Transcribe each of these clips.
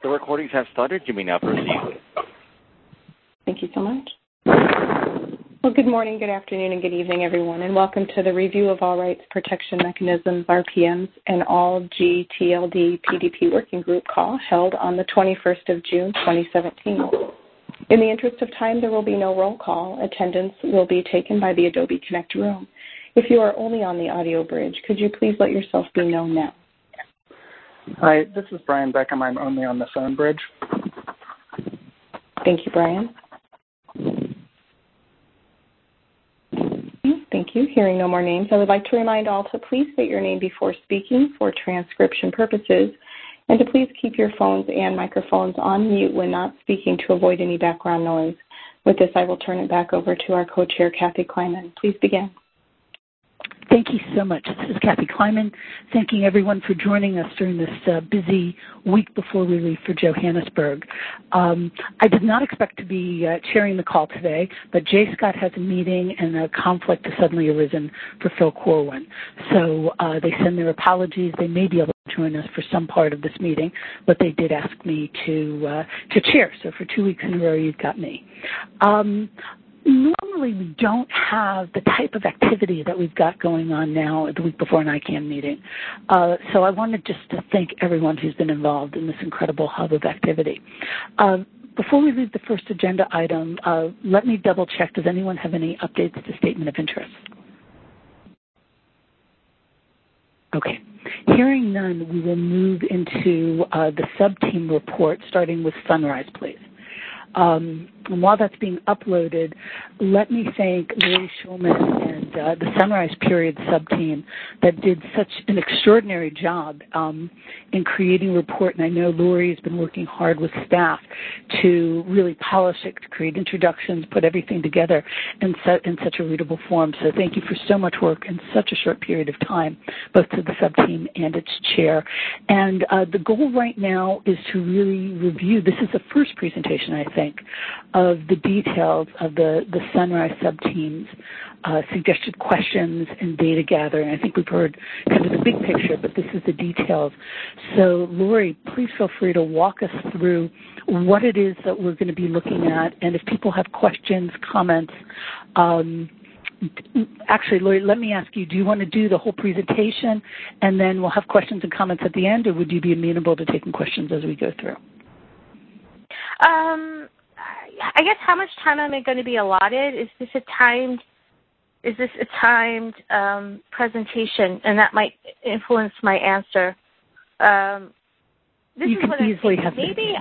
The recordings have started. You may now proceed. Thank you so much. Well, good morning, good afternoon, and good evening, everyone, and welcome to the Review of All Rights Protection Mechanisms, RPMs, and All GTLD PDP Working Group call held on the 21st of June, 2017. In the interest of time, there will be no roll call. Attendance will be taken by the Adobe Connect room. If you are only on the audio bridge, could you please let yourself be known now? Hi, this is Brian Beckham. I'm only on the phone bridge. Thank you, Brian. Thank you. Hearing no more names, I would like to remind all to please state your name before speaking for transcription purposes, and to please keep your phones and microphones on mute when not speaking to avoid any background noise. With this, I will turn it back over to our co-chair, Kathy Kleiman. Please begin. Thank you so much. This is Kathy Kleiman, thanking everyone for joining us during this busy week before we leave for Johannesburg. I did not expect to be chairing the call today, but Jay Scott has a meeting and a conflict has suddenly arisen for Phil Corwin. So they send their apologies. They may be able to join us for some part of this meeting, but they did ask me to chair. So for 2 weeks in a row, you've got me. Normally, we don't have the type of activity that we've got going on now the week before an ICANN meeting. So I wanted just to thank everyone who's been involved in this incredible hub of activity. Before we leave the first agenda item, let me double check. Does anyone have any updates to statement of interest? Okay. Hearing none, we will move into the sub-team report, starting with Sunrise, please. And while that's being uploaded, let me thank Lori Schulman and the Sunrise Period sub-team that did such an extraordinary job in creating a report. And I know Lori has been working hard with staff to really polish it, to create introductions, put everything together in such a readable form. So thank you for so much work in such a short period of time, both to the sub-team and its chair. And the goal right now is to really review, this is the first presentation, I think, of the details of the Sunrise sub-team's suggested questions and data gathering. I think we've heard kind of the big picture, but this is the details. So, Lori, please feel free to walk us through what it is that we're going to be looking at, and if people have questions, comments. Actually, Lori, let me ask you, do you want to do the whole presentation, and then we'll have questions and comments at the end, or would you be amenable to taking questions as we go through? I guess how much time am I going to be allotted? Is this a timed presentation? And that might influence my answer. You can easily have maybe.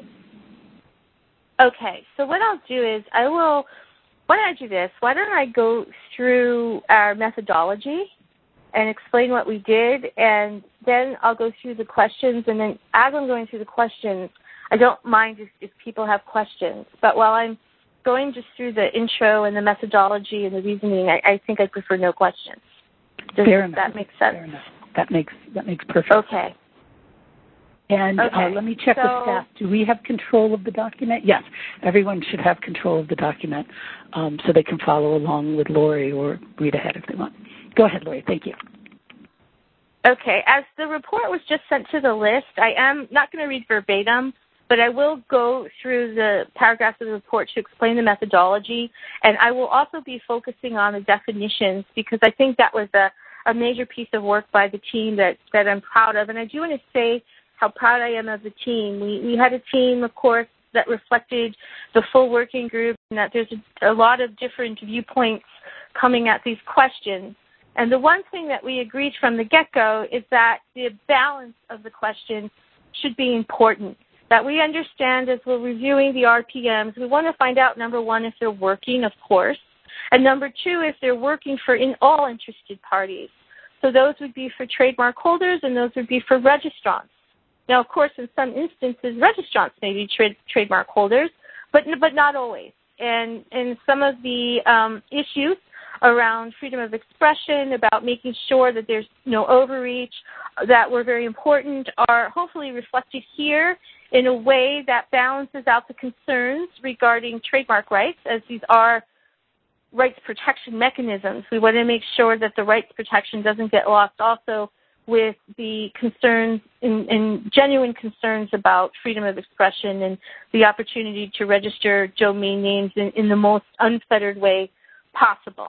Okay, so what I'll do is why don't I do this? Why don't I go through our methodology and explain what we did, and then I'll go through the questions, and then as I'm going through the questions, I don't mind if people have questions, but while I'm going just through the intro and the methodology and the reasoning, I think I prefer no questions. Does that make sense? Fair enough. That makes perfect sense. Okay. And let me check with staff. Do we have control of the document? Yes. Everyone should have control of the document so they can follow along with Lori or read ahead if they want. Go ahead, Lori. Thank you. Okay. As the report was just sent to the list, I am not going to read verbatim, but I will go through the paragraphs of the report to explain the methodology, and I will also be focusing on the definitions because I think that was a major piece of work by the team that I'm proud of. And I do want to say how proud I am of the team. We had a team, of course, that reflected the full working group and that there's a lot of different viewpoints coming at these questions. And the one thing that we agreed from the get-go is that the balance of the questions should be important. That we understand as we're reviewing the RPMs, we want to find out, number one, if they're working, of course, and number two, if they're working for all interested parties. So those would be for trademark holders, and those would be for registrants. Now, of course, in some instances, registrants may be trademark holders, but not always. And some of the issues around freedom of expression, about making sure that there's no overreach, that were very important, are hopefully reflected here in a way that balances out the concerns regarding trademark rights, as these are rights protection mechanisms. We want to make sure that the rights protection doesn't get lost also with the concerns and genuine concerns about freedom of expression and the opportunity to register domain names in the most unfettered way possible.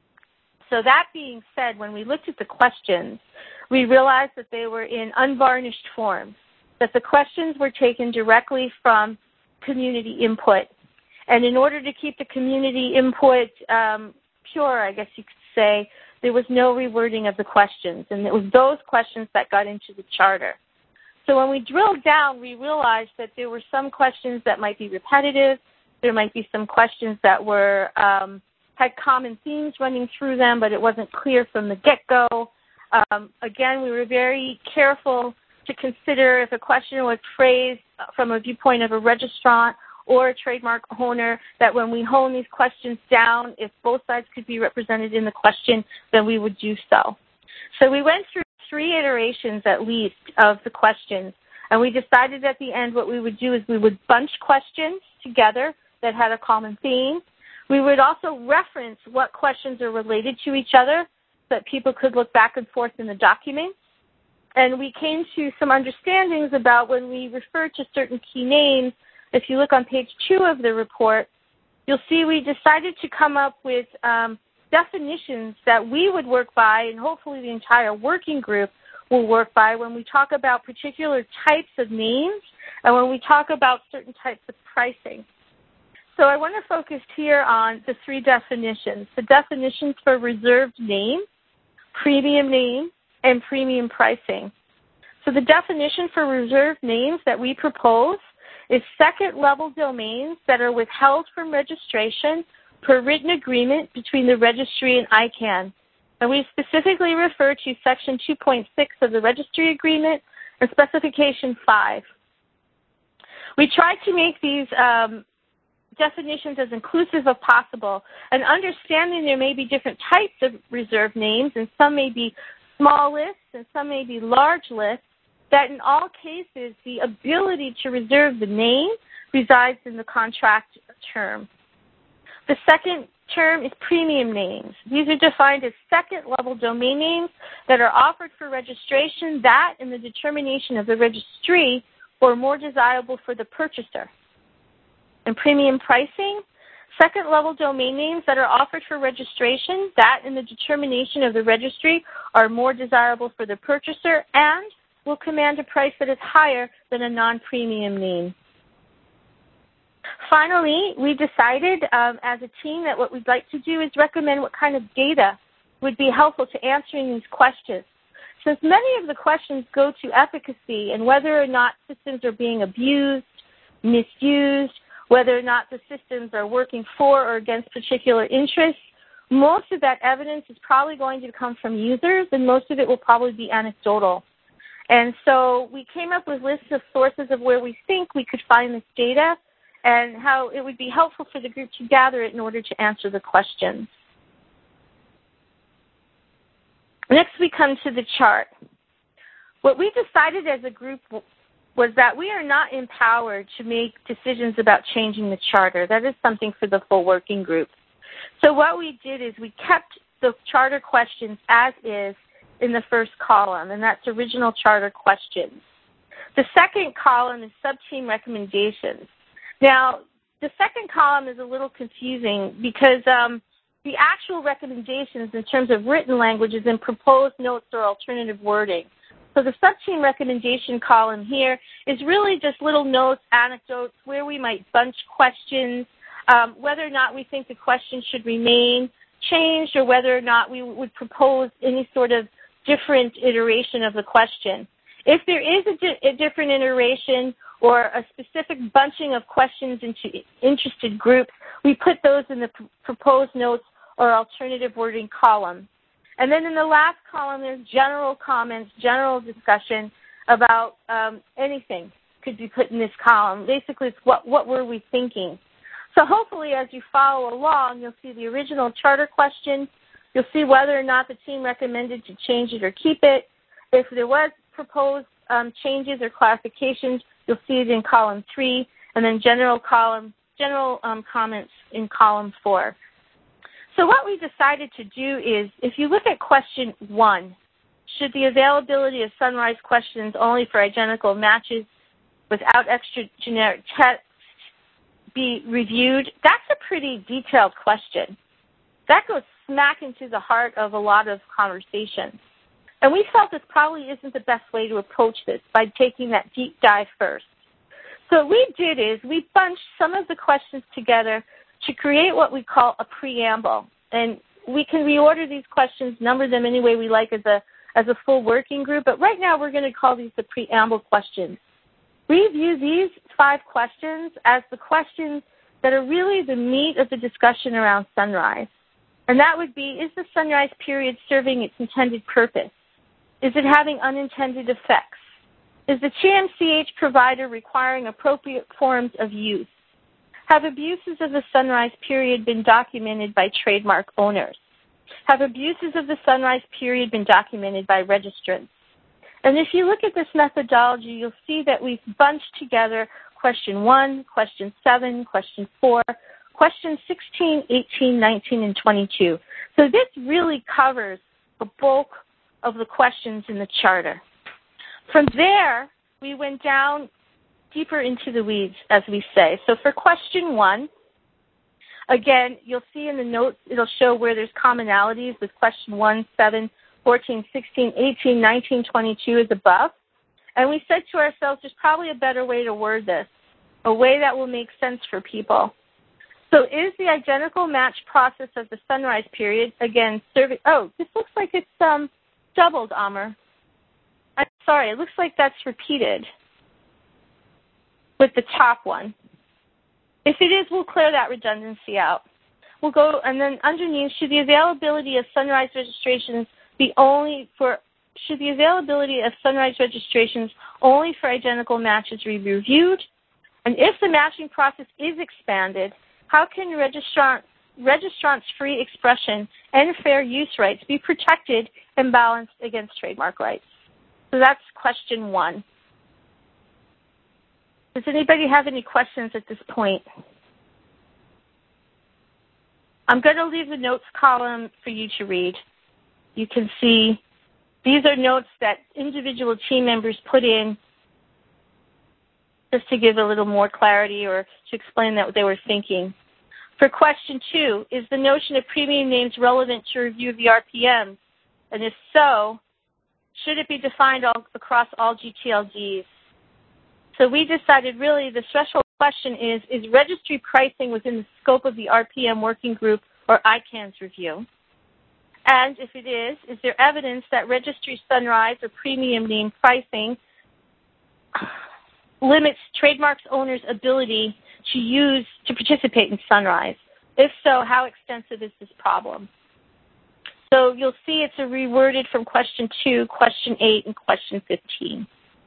So that being said, when we looked at the questions, we realized that they were in unvarnished form, that the questions were taken directly from community input. And in order to keep the community input pure, I guess you could say, there was no rewording of the questions. And it was those questions that got into the charter. So when we drilled down, we realized that there were some questions that might be repetitive. There might be some questions that were had common themes running through them, but it wasn't clear from the get-go. Again, we were very careful to consider if a question was phrased from a viewpoint of a registrant or a trademark owner, that when we hone these questions down, if both sides could be represented in the question, then we would do so. So we went through 3 iterations at least of the questions, and we decided at the end what we would do is we would bunch questions together that had a common theme. We would also reference what questions are related to each other so that people could look back and forth in the document. And we came to some understandings about when we refer to certain key names. If you look on page 2 of the report, you'll see we decided to come up with definitions that we would work by, and hopefully the entire working group will work by when we talk about particular types of names and when we talk about certain types of pricing. So I want to focus here on the 3 definitions, the definitions for reserved name, premium name, and premium pricing. So the definition for reserved names that we propose is second-level domains that are withheld from registration per written agreement between the registry and ICANN. And we specifically refer to Section 2.6 of the Registry Agreement and Specification 5. We tried to make these definitions as inclusive as possible, and understanding there may be different types of reserved names, and some may be small lists and some may be large lists, that in all cases the ability to reserve the name resides in the contract term. The second term is premium names. These are defined as second-level domain names that are offered for registration that, in the determination of the registry, are more desirable for the purchaser. And premium pricing, second-level domain names that are offered for registration that, in the determination of the registry, are more desirable for the purchaser and will command a price that is higher than a non-premium name. Finally, we decided as a team that what we'd like to do is recommend what kind of data would be helpful to answering these questions. Since many of the questions go to efficacy and whether or not systems are being abused, misused, whether or not the systems are working for or against particular interests, most of that evidence is probably going to come from users, and most of it will probably be anecdotal. And so we came up with lists of sources of where we think we could find this data and how it would be helpful for the group to gather it in order to answer the questions. Next, we come to the chart. What we decided as a group was that we are not empowered to make decisions about changing the charter. That is something for the full working group. So what we did is we kept the charter questions as is in the first column, and that's original charter questions. The second column is sub-team recommendations. Now, the second column is a little confusing because the actual recommendations in terms of written language is in proposed notes or alternative wording. So the sub-team recommendation column here is really just little notes, anecdotes, where we might bunch questions, whether or not we think the question should remain changed or whether or not we would propose any sort of different iteration of the question. If there is a different iteration or a specific bunching of questions into interested groups, we put those in the proposed notes or alternative wording column. And then in the last column, there's general comments, general discussion about anything could be put in this column. Basically, it's what were we thinking. So hopefully, as you follow along, you'll see the original charter question. You'll see whether or not the team recommended to change it or keep it. If there was proposed changes or clarifications, you'll see it in column 3, and then general comments in column 4. So what we decided to do is, if you look at question 1, should the availability of Sunrise questions only for identical matches without extra generic text be reviewed? That's a pretty detailed question. That goes smack into the heart of a lot of conversations. And we felt this probably isn't the best way to approach this by taking that deep dive first. So what we did is we bunched some of the questions together to create what we call a preamble. And we can reorder these questions, number them any way we like as a full working group, but right now we're going to call these the preamble questions. We view these 5 questions as the questions that are really the meat of the discussion around Sunrise. And that would be, is the Sunrise period serving its intended purpose? Is it having unintended effects? Is the TMCH provider requiring appropriate forms of use? Have abuses of the Sunrise period been documented by trademark owners? Have abuses of the Sunrise period been documented by registrants? And if you look at this methodology, you'll see that we've bunched together question 1, question 7, question 4, questions 16, 18, 19, and 22. So this really covers the bulk of the questions in the charter. From there, we went down deeper into the weeds, as we say. So for question 1, again, you'll see in the notes, it'll show where there's commonalities with question 1, 7, 14, 16, 18, 19, 22 is above. And we said to ourselves, there's probably a better way to word this, a way that will make sense for people. So is the identical match process of the Sunrise period, again, serving, oh, this looks like it's doubled, Amr. I'm sorry, it looks like that's repeated with the top one. If it is, we'll clear that redundancy out. We'll go, and then underneath, should the availability of Sunrise registrations be only for, should the availability of Sunrise registrations only for identical matches be reviewed? And if the matching process is expanded, how can registrants' free expression and fair use rights be protected and balanced against trademark rights? So that's question 1. Does anybody have any questions at this point? I'm going to leave the notes column for you to read. You can see these are notes that individual team members put in just to give a little more clarity or to explain that what they were thinking. For question 2, is the notion of premium names relevant to review of the RPMs? And if so, should it be defined across all GTLDs? So we decided really the threshold question is registry pricing within the scope of the RPM working group or ICANN's review? And if it is there evidence that registry Sunrise or premium name pricing limits trademarks owners' ability to participate in Sunrise? If so, how extensive is this problem? So you'll see it's reworded from question 2, question 8, and question 15.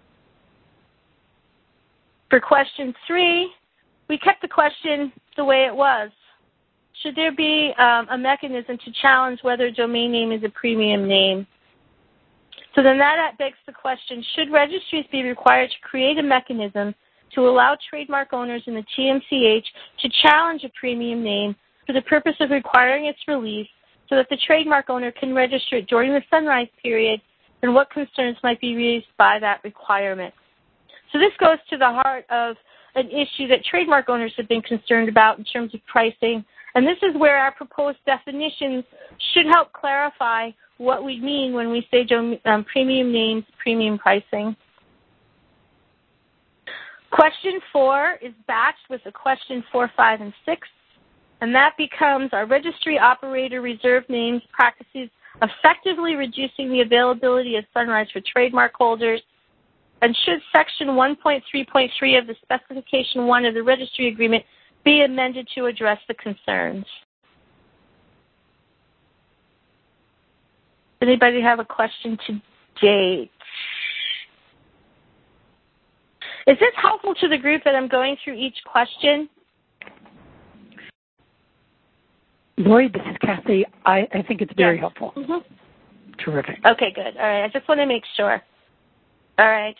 For question 3, we kept the question the way it was. Should there be a mechanism to challenge whether a domain name is a premium name? So then that begs the question, should registries be required to create a mechanism to allow trademark owners in the TMCH to challenge a premium name for the purpose of requiring its release so that the trademark owner can register it during the Sunrise period, and what concerns might be raised by that requirement? So this goes to the heart of an issue that trademark owners have been concerned about in terms of pricing, and this is where our proposed definitions should help clarify what we mean when we say premium names, premium pricing. Question 4 is batched with a question 4, 5, and 6, and that becomes our registry operator reserved names practices effectively reducing the availability of Sunrise for trademark holders, and should section 1.3.3 of the specification 1 of the registry agreement be amended to address the concerns? Does anybody have a question to date? Is this helpful to the group that I'm going through each question? Lori, this is Kathy. I think it's very helpful. Mm-hmm. Terrific. Okay, good. All right. I just want to make sure. All right.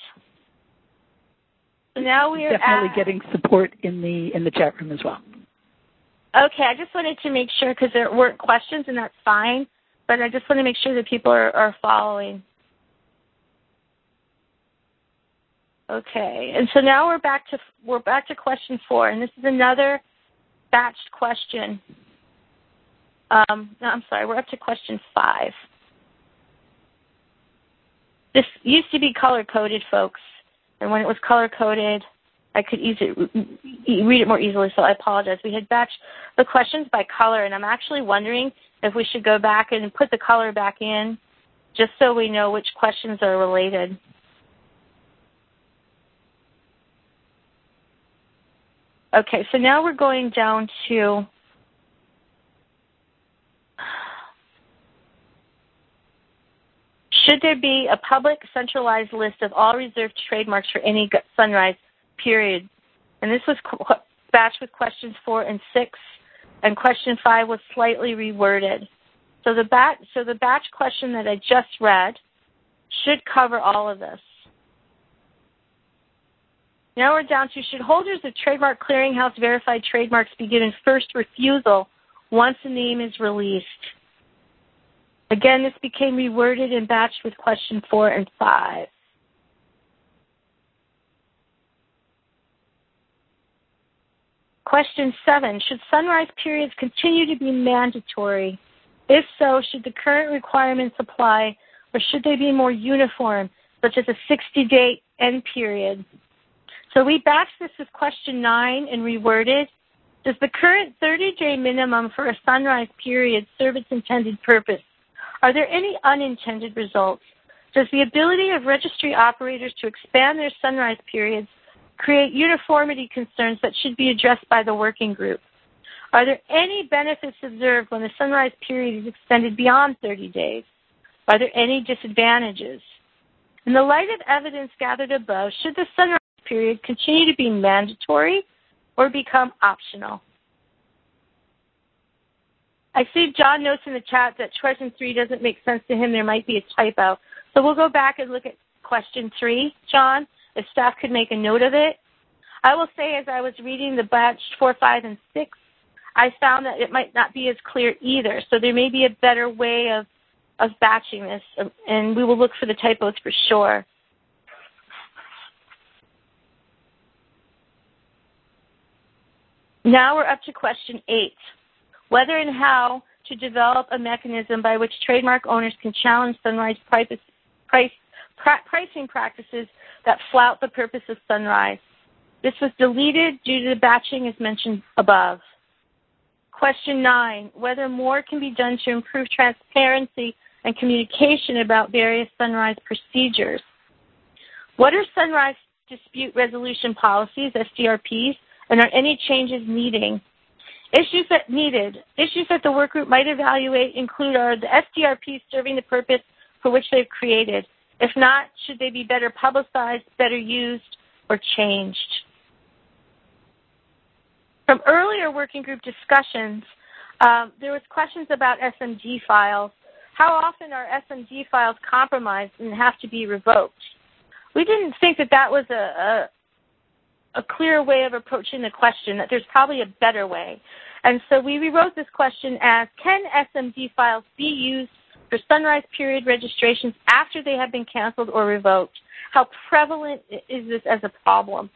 So now we're definitely getting support in the chat room as well. Okay, I just wanted to make sure because there weren't questions, and that's fine. But I just want to make sure that people are following. Okay, and so now we're back to question 4, and this is another batched question. No, I'm sorry, we're up to question 5. This used to be color-coded, folks, and when it was color-coded, I could read it more easily, so I apologize. We had batched the questions by color, and I'm actually wondering if we should go back and put the color back in just so we know which questions are related. Okay, so now we're going down to should there be a public centralized list of all reserved trademarks for any sunrise period? And this was batched with questions 4 and 6, and question 5 was slightly reworded. So the batch question that I just read should cover all of this. Now we're down to, should holders of Trademark Clearinghouse verified trademarks be given first refusal once a name is released? Again, this became reworded and batched with question 4 and 5. Question 7, should sunrise periods continue to be mandatory? If so, should the current requirements apply, or should they be more uniform, such as a 60-day end period? So we batched this with question 9 and reworded. Does the current 30-day minimum for a sunrise period serve its intended purpose? Are there any unintended results? Does the ability of registry operators to expand their sunrise periods create uniformity concerns that should be addressed by the working group? Are there any benefits observed when the sunrise period is extended beyond 30 days? Are there any disadvantages? In the light of evidence gathered above, should the sunrise period continue to be mandatory or become optional? I see John notes in the chat that question 3 doesn't make sense to him. There might be a typo. So we'll go back and look at question 3, John, if staff could make a note of it. I will say, as I was reading the batch 4, 5, and 6, I found that it might not be as clear either. So there may be a better way of batching this, and we will look for the typos for sure. Now we're up to question 8, whether and how to develop a mechanism by which trademark owners can challenge Sunrise pricing practices that flout the purpose of Sunrise. This was deleted due to the batching as mentioned above. Question 9, whether more can be done to improve transparency and communication about various Sunrise procedures. What are Sunrise dispute resolution policies, SDRPs, and are any changes needing? Issues that the workgroup might evaluate include, are the SDRPs serving the purpose for which they've created? If not, should they be better publicized, better used, or changed? From earlier working group discussions, there was questions about SMG files. How often are SMG files compromised and have to be revoked? We didn't think that was a clear way of approaching the question, that there's probably a better way. And so we rewrote this question as, can SMG files be used for sunrise period registrations after they have been canceled or revoked? How prevalent is this as a problem?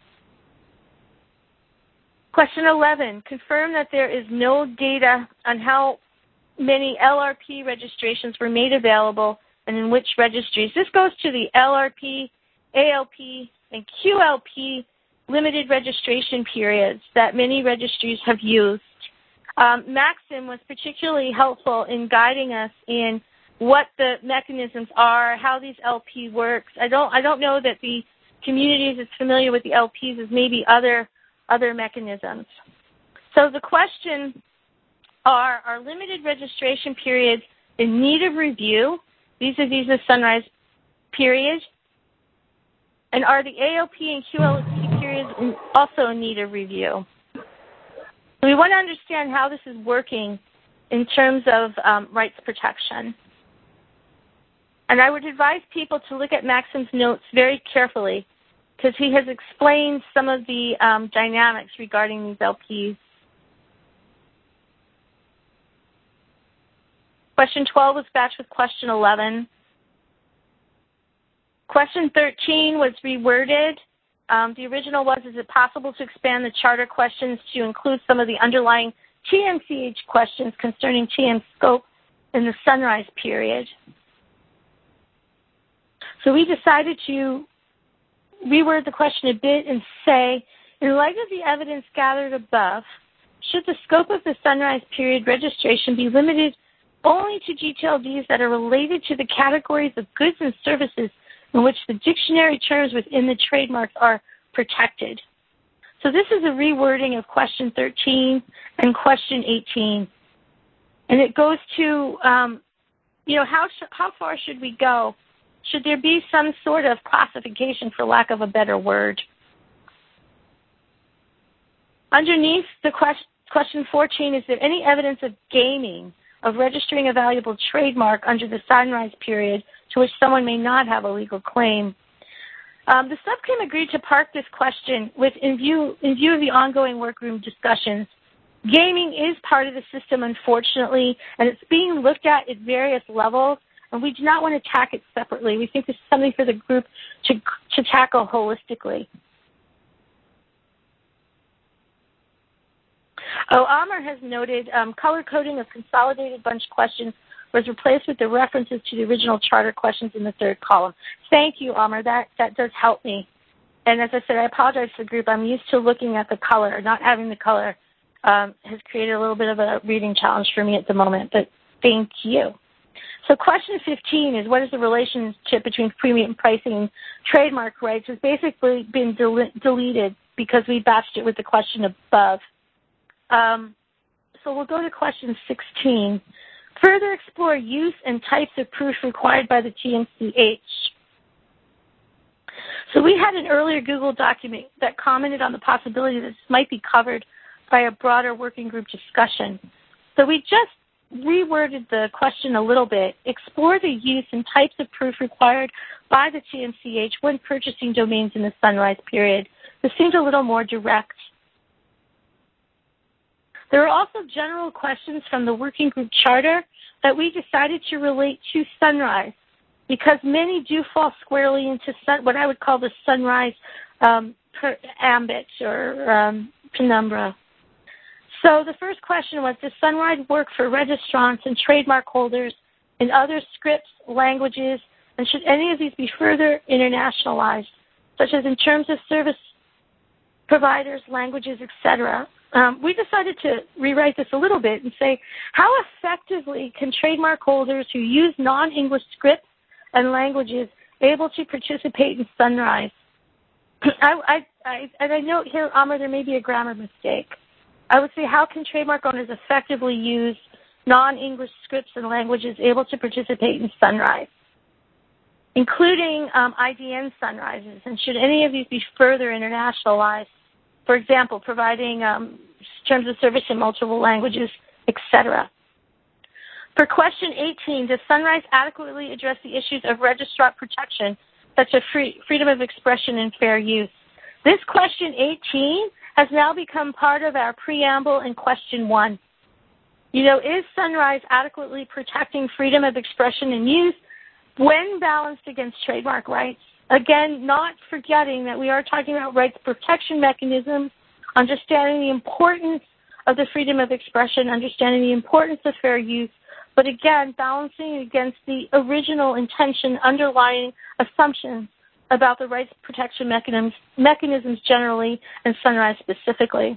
Question 11, confirm that there is no data on how many LRP registrations were made available and in which registries. This goes to the LRP, ALP, and QLP limited registration periods that many registries have used. Maxim was particularly helpful in guiding us in what the mechanisms are, how these LP works. I don't know that the community is as familiar with the LPs as maybe other mechanisms. So the question are limited registration periods in need of review vis-a-vis the sunrise period? And are the ALP and QLP periods also in need of review? So we want to understand how this is working in terms of rights protection. And I would advise people to look at Maxim's notes very carefully, because he has explained some of the dynamics regarding these LPs. Question 12 was batched with question 11. Question 13 was reworded The original was, is it possible to expand the charter questions to include some of the underlying TMCH questions concerning TM scope in the sunrise period? So we decided to reword the question a bit and say, in light of the evidence gathered above, should the scope of the sunrise period registration be limited only to GTLDs that are related to the categories of goods and services in which the dictionary terms within the trademarks are protected? So this is a rewording of question 13 and question 18. And it goes to, how far should we go? Should there be some sort of classification, for lack of a better word? Underneath the question 14, is there any evidence of gaming, of registering a valuable trademark under the sunrise period to which someone may not have a legal claim? The subcommittee agreed to park this question in view of the ongoing workroom discussions. Gaming is part of the system, unfortunately, and it's being looked at various levels, and we do not want to tack it separately. We think this is something for the group to tackle holistically. Amr has noted color coding of consolidated bunch questions was replaced with the references to the original charter questions in the third column. Thank you, Amr. That does help me. And as I said, I apologize to the group. I'm used to looking at the color. Not having the color has created a little bit of a reading challenge for me at the moment, but thank you. So question 15 is, what is the relationship between premium pricing and trademark rights? Has basically been deleted because we batched it with the question above. So we'll go to question 16. Further explore use and types of proof required by the TMCH. So we had an earlier Google document that commented on the possibility that this might be covered by a broader working group discussion. So we just reworded the question a little bit. Explore the use and types of proof required by the TMCH when purchasing domains in the sunrise period. This seemed a little more direct. There are also general questions from the working group charter that we decided to relate to sunrise, because many do fall squarely into what I would call the sunrise ambit or penumbra. So the first question was, does sunrise work for registrants and trademark holders in other scripts, languages, and should any of these be further internationalized, such as in terms of service providers, languages, etc.? We decided to rewrite this a little bit and say, how effectively can trademark holders who use non-English scripts and languages able to participate in sunrise? And I note here, Amr, there may be a grammar mistake. I would say, how can trademark owners effectively use non-English scripts and languages able to participate in sunrise, including IDN sunrises, and should any of these be further internationalized? For example, providing terms of service in multiple languages, etc. For question 18, does sunrise adequately address the issues of registrant protection, such as freedom of expression and fair use? This question 18 has now become part of our preamble in question 1. Is sunrise adequately protecting freedom of expression and use when balanced against trademark rights? Again, not forgetting that we are talking about rights protection mechanisms, understanding the importance of the freedom of expression, understanding the importance of fair use, but again, balancing against the original intention underlying assumptions about the rights protection mechanisms generally and sunrise specifically.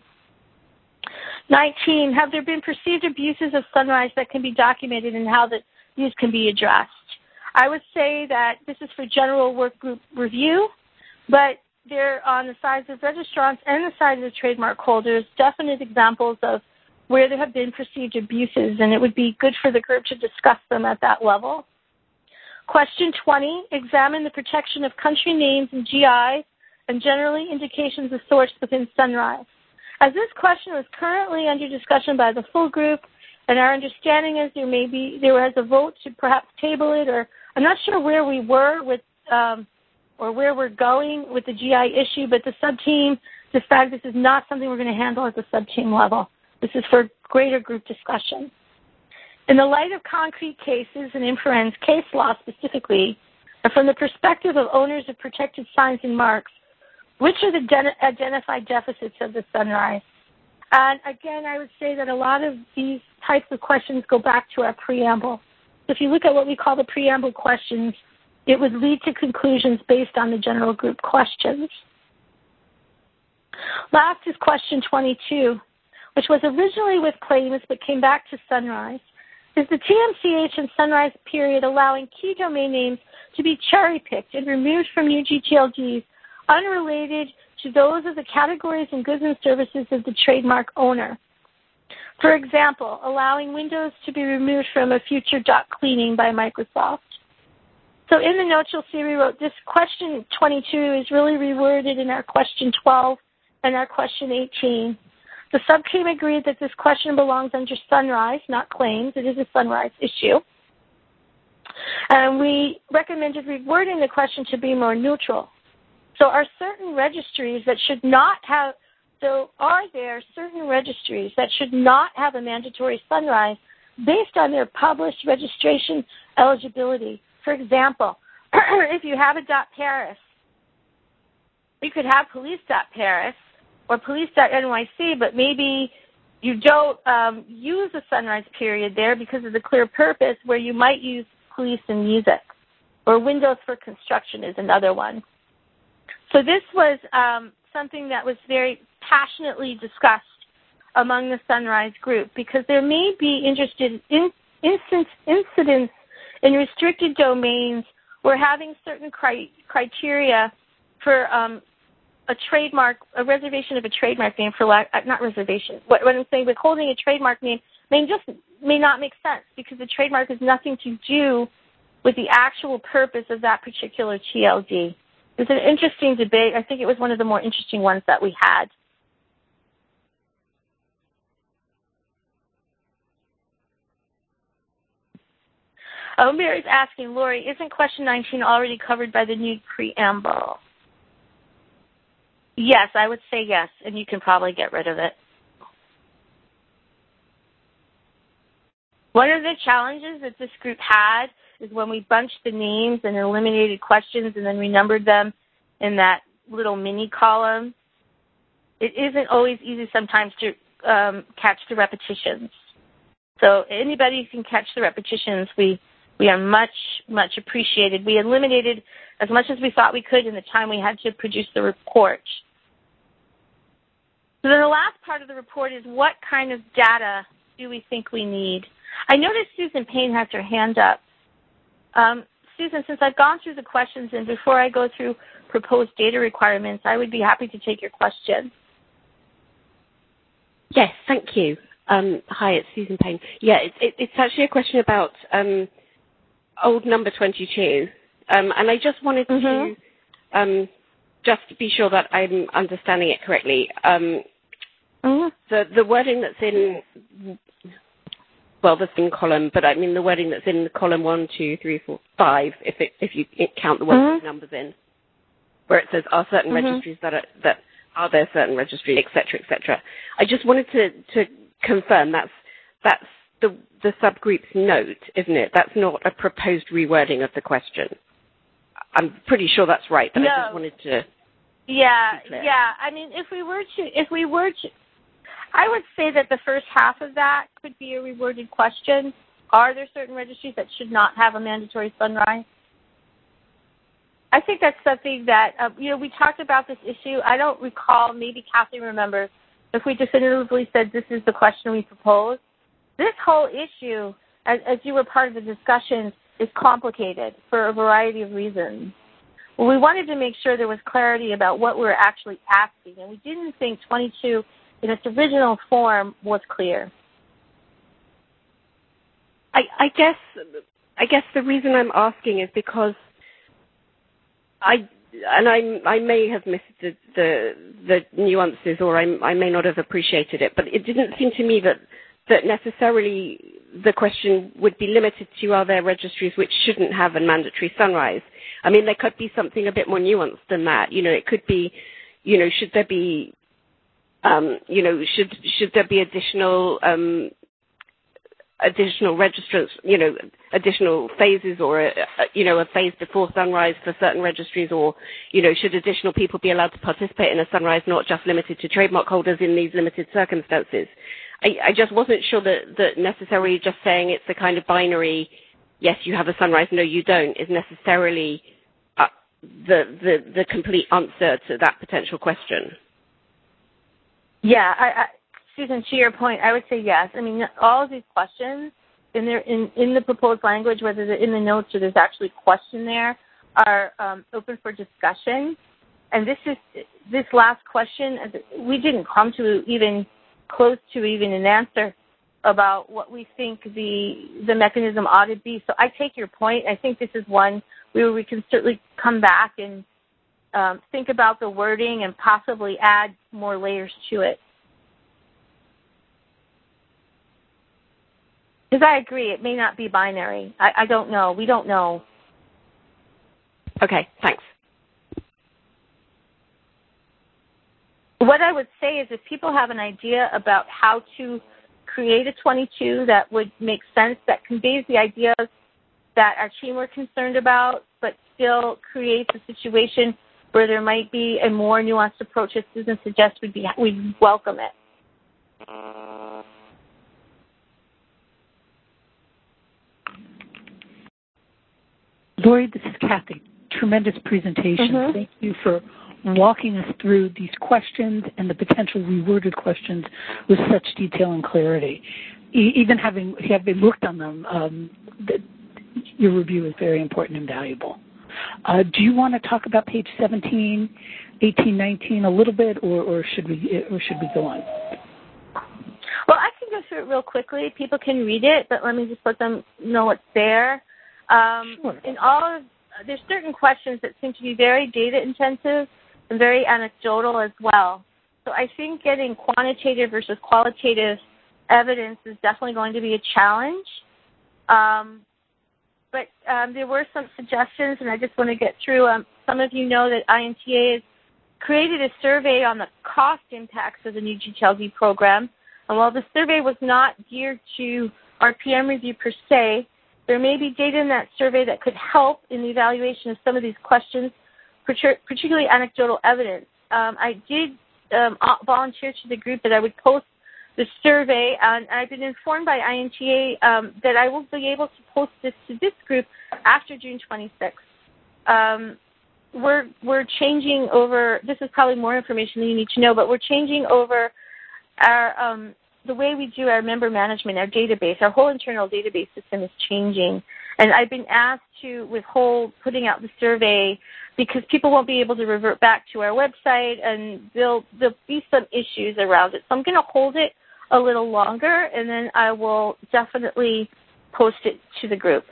19, have there been perceived abuses of sunrise that can be documented and how these can be addressed? I would say that this is for general work group review, but they're on the sides of registrants and the side of the trademark holders, definite examples of where there have been perceived abuses, and it would be good for the group to discuss them at that level. Question 20, examine the protection of country names and GIs and generally indications of source within sunrise. As this question is currently under discussion by the full group, and our understanding is there was a vote to perhaps table it, or I'm not sure where we were with or where we're going with the GI issue, but the sub-team decided this is not something we're going to handle at the sub-team level. This is for greater group discussion. In the light of concrete cases and inference case law specifically, and from the perspective of owners of protected signs and marks, which are the identified deficits of the sunrise? And again, I would say that a lot of these types of questions go back to our preamble. If you look at what we call the preamble questions, it would lead to conclusions based on the general group questions. Last is question 22, which was originally with claims but came back to sunrise. Is the TMCH and sunrise period allowing key domain names to be cherry-picked and removed from UGTLDs unrelated to those of the categories and goods and services of the trademark owner? For example, allowing Windows to be removed from a future .cleaning by Microsoft. So in the notes you'll see we wrote this question 22 is really reworded in our question 12 and our question 18. The subteam agreed that this question belongs under sunrise, not claims. It is a sunrise issue. And we recommended rewording the question to be more neutral. So are there certain registries that should not have a mandatory sunrise based on their published registration eligibility? For example, if you have a .Paris, you could have police.Paris or police.NYC, but maybe you don't use a sunrise period there because of the clear purpose where you might use police and music, or Windows for construction is another one. So this was something that was very passionately discussed among the Sunrise group because there may be incidents in restricted domains where having certain criteria for a reservation of a trademark name what I'm saying, withholding a trademark name may not make sense because the trademark has nothing to do with the actual purpose of that particular TLD. It's an interesting debate. I think it was one of the more interesting ones that we had. Mary's asking, Lori, isn't question 19 already covered by the new preamble? Yes, I would say yes, and you can probably get rid of it. One of the challenges that this group had is when we bunched the names and eliminated questions and then renumbered them in that little mini column, it isn't always easy sometimes to catch the repetitions. So anybody who can catch the repetitions, we are much, much appreciated. We eliminated as much as we thought we could in the time we had to produce the report. So then the last part of the report is what kind of data do we think we need? I noticed Susan Payne has her hand up. Susan, since I've gone through the questions and before I go through proposed data requirements, I would be happy to take your question. Yes, thank you. Hi, it's Susan Payne. Yeah, it's actually a question about old number 22. And I just wanted to just be sure that I'm understanding it correctly. The wording that's in, well, that's in column, but I mean the wording that's in column 1, 2, 3, 4, 5, if you count the ones with numbers in, where it says are certain registries that are there certain registries, et cetera, et cetera. I just wanted to confirm that's the subgroup's note, isn't it? That's not a proposed rewording of the question. I'm pretty sure that's right, but no. I just wanted to. Yeah. I mean, if we were to, I would say that the first half of that could be a reworded question. Are there certain registries that should not have a mandatory sunrise? I think that's something that, we talked about this issue. I don't recall, maybe Kathy remembers, if we definitively said this is the question we proposed. This whole issue, as you were part of the discussion, is complicated for a variety of reasons. Well, we wanted to make sure there was clarity about what we were actually asking, and we didn't think 22 in its original form was clear. I guess the reason I'm asking is because I may have missed the nuances, or I may not have appreciated it, but it didn't seem to me that necessarily the question would be limited to are there registries which shouldn't have a mandatory sunrise. I mean, there could be something a bit more nuanced than that. It could be, should there be, should there be additional additional registrants, additional phases or, a phase before sunrise for certain registries, or, should additional people be allowed to participate in a sunrise, not just limited to trademark holders in these limited circumstances? I just wasn't sure that necessarily just saying it's a kind of binary, yes, you have a sunrise, no, you don't, is necessarily the complete answer to that potential question. Yeah, Susan, to your point, I would say yes. I mean, all of these questions in the proposed language, whether they're in the notes or there's actually a question there, are open for discussion. And this last question, we didn't come to even close to even an answer about what we think the mechanism ought to be. So I take your point. I think this is one where we can certainly come back and think about the wording and possibly add more layers to it. Because I agree, it may not be binary. I don't know. We don't know. Okay, thanks. What I would say is if people have an idea about how to create a 22 that would make sense, that conveys the ideas that our team were concerned about, but still creates a situation where there might be a more nuanced approach, as Susan suggests, we'd welcome it. Lori, this is Kathy. Tremendous presentation. Mm-hmm. Thank you for walking us through these questions and the potential reworded questions with such detail and clarity. Even having worked on them, your review is very important and valuable. Do you want to talk about page 17, 18, 19 a little bit, or should we go on? Well, I can go through it real quickly. People can read it, but let me just let them know what's there. Sure. There's certain questions that seem to be very data intensive and very anecdotal as well. So I think getting quantitative versus qualitative evidence is definitely going to be a challenge. But there were some suggestions, and I just want to get through. Some of you know that INTA has created a survey on the cost impacts of the new GTLD program. And while the survey was not geared to RPM review per se, there may be data in that survey that could help in the evaluation of some of these questions, particularly anecdotal evidence. I did volunteer to the group that I would post the survey, and I've been informed by INTA that I will be able to post this to this group after June 26th. We're changing over, this is probably more information than you need to know, but we're changing over our the way we do our member management, our database, our whole internal database system is changing. And I've been asked to withhold putting out the survey because people won't be able to revert back to our website, and there'll be some issues around it. So I'm going to hold it a little longer, and then I will definitely post it to the group.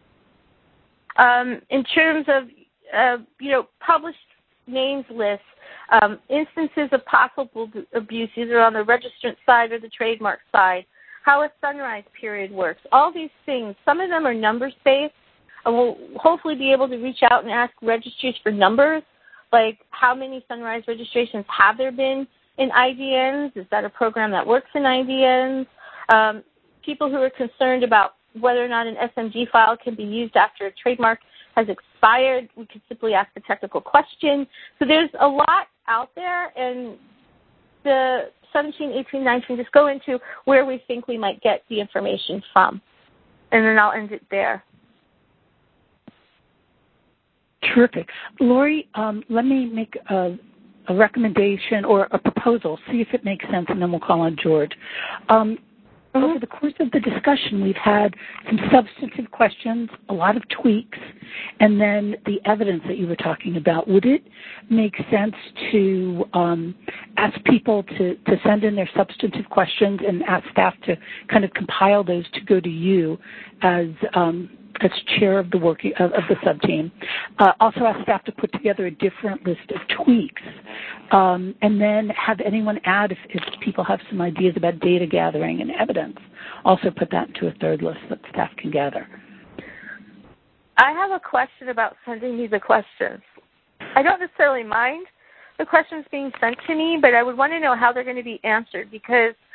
In terms of, published names lists, instances of possible abuse, either on the registrant side or the trademark side, how a sunrise period works, all these things. Some of them are numbers-based, and we'll hopefully be able to reach out and ask registries for numbers, like how many sunrise registrations have there been in IDNs? Is that a program that works in IDNs? People who are concerned about whether or not an SMG file can be used after a trademark has expired, we could simply ask a technical question. So there's a lot out there, and the 17, 18, 19 just go into where we think we might get the information from. And then I'll end it there. Terrific. Lori, let me make a recommendation or a proposal, see if it makes sense, and then we'll call on George. Over the course of the discussion, we've had some substantive questions, a lot of tweaks, and then the evidence that you were talking about. Would it make sense to ask people to send in their substantive questions and ask staff to kind of compile those to go to you as chair of the sub-team? Also ask staff to put together a different list of tweaks, and then have anyone add if people have some ideas about data gathering and evidence. Also put that into a third list that staff can gather. I have a question about sending me the questions. I don't necessarily mind the questions being sent to me, but I would want to know how they're going to be answered, because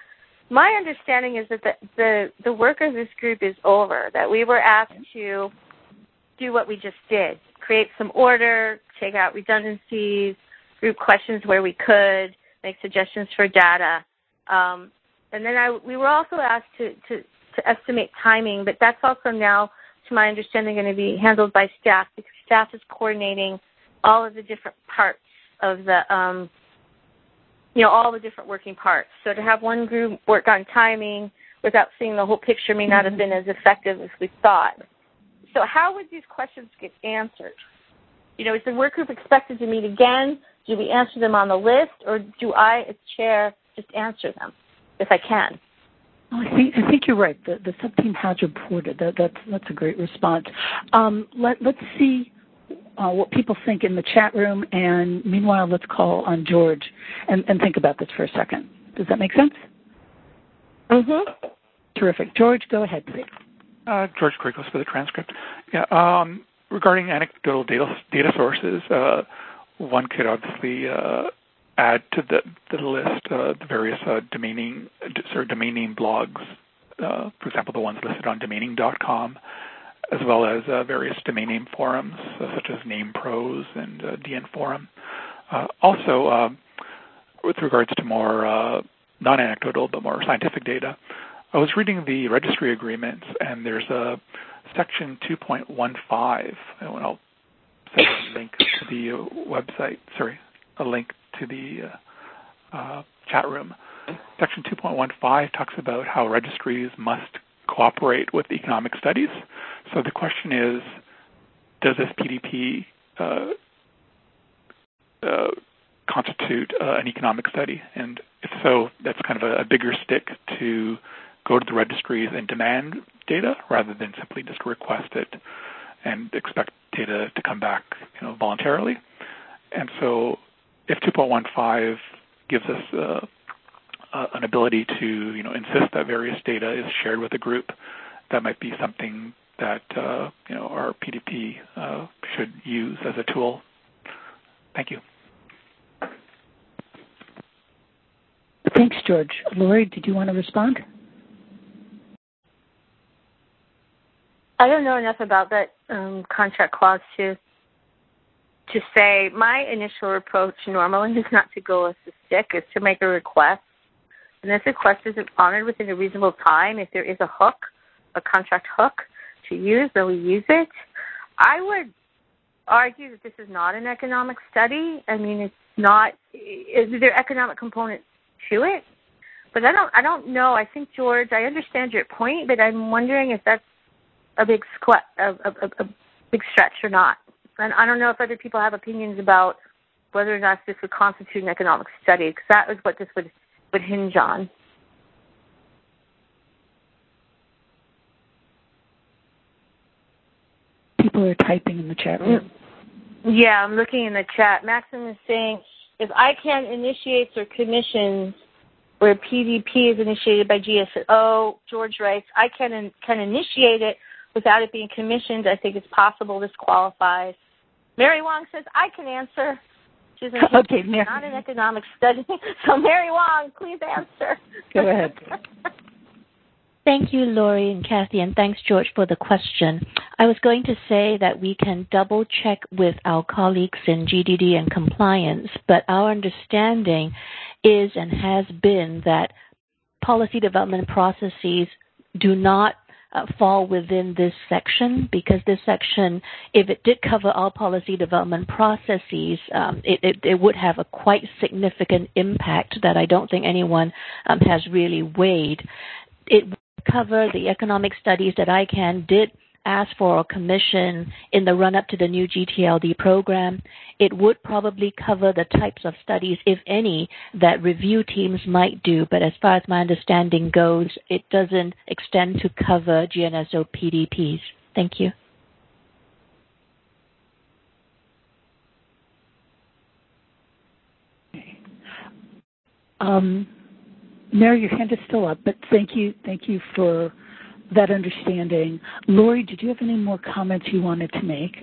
my understanding is that the work of this group is over, that we were asked to do what we just did, create some order, take out redundancies, group questions where we could, make suggestions for data. And then we were also asked to estimate timing, but that's also now, to my understanding, going to be handled by staff, because staff is coordinating all of the different parts of the, all the different working parts. So to have one group work on timing without seeing the whole picture may not have been as effective as we thought. So how would these questions get answered? Is the work group expected to meet again? Do we answer them on the list, or do I, as chair, just answer them if I can? I think you're right. The sub-team has reported. That's a great response. Let's see what people think in the chat room, and meanwhile, let's call on George and think about this for a second. Does that make sense? Mm-hmm. Terrific. George, go ahead, please. George Krikos for the transcript. Yeah. Regarding anecdotal data sources, one could obviously add to the list the various domain name blogs, for example, the ones listed on domaining.com, as well as various domain name forums such as NamePros and DN Forum. Also, with regards to more non-anecdotal but more scientific data, I was reading the registry agreements, and there's a section 2.15, and I'll send a link to the website, a link to the chat room. Section 2.15 talks about how registries must cooperate with economic studies. So the question is, does this PDP constitute an economic study? And if so, that's kind of a bigger stick to go to the registries and demand data rather than simply just request it and expect data to come back voluntarily. And so if 2.15 gives us an ability to insist that various data is shared with a group, that might be something that our PDP should use as a tool. Thank you. Thanks, George. Lori, did you want to respond? I don't know enough about that contract clause to say. My initial approach normally is not to go with the stick, is to make a request. And if the request isn't honored within a reasonable time, if there is a hook, a contract hook to use, then we use it. I would argue that this is not an economic study. I mean, it's not. Is there economic component to it? But I don't know. I think, George, I understand your point, but I'm wondering if that's a big big stretch or not. And I don't know if other people have opinions about whether or not this would constitute an economic study, because that is what this would hinge on. People are typing in the chat room. Yeah, I'm looking in the chat. Maxim is saying, if ICANN initiates or commissions where PDP is initiated by GSO, George writes, ICANN can initiate it without it being commissioned. I think it's possible this qualifies. Mary Wong says, I can answer. She's okay, not an economic study. So Mary Wong, please answer. Go ahead. Thank you, Lori and Kathy, and thanks, George, for the question. I was going to say that we can double-check with our colleagues in GDD and compliance, but our understanding is and has been that policy development processes do not fall within this section, because this section, if it did cover all policy development processes, it would have a quite significant impact that I don't think anyone has really weighed. It would cover the economic studies that ICANN did ask for or commission in the run-up to the new GTLD program. It would probably cover the types of studies, if any, that review teams might do, but as far as my understanding goes, it doesn't extend to cover GNSO PDPs. Thank you. Mary, your hand is still up, but thank you for that understanding. Lori, did you have any more comments you wanted to make?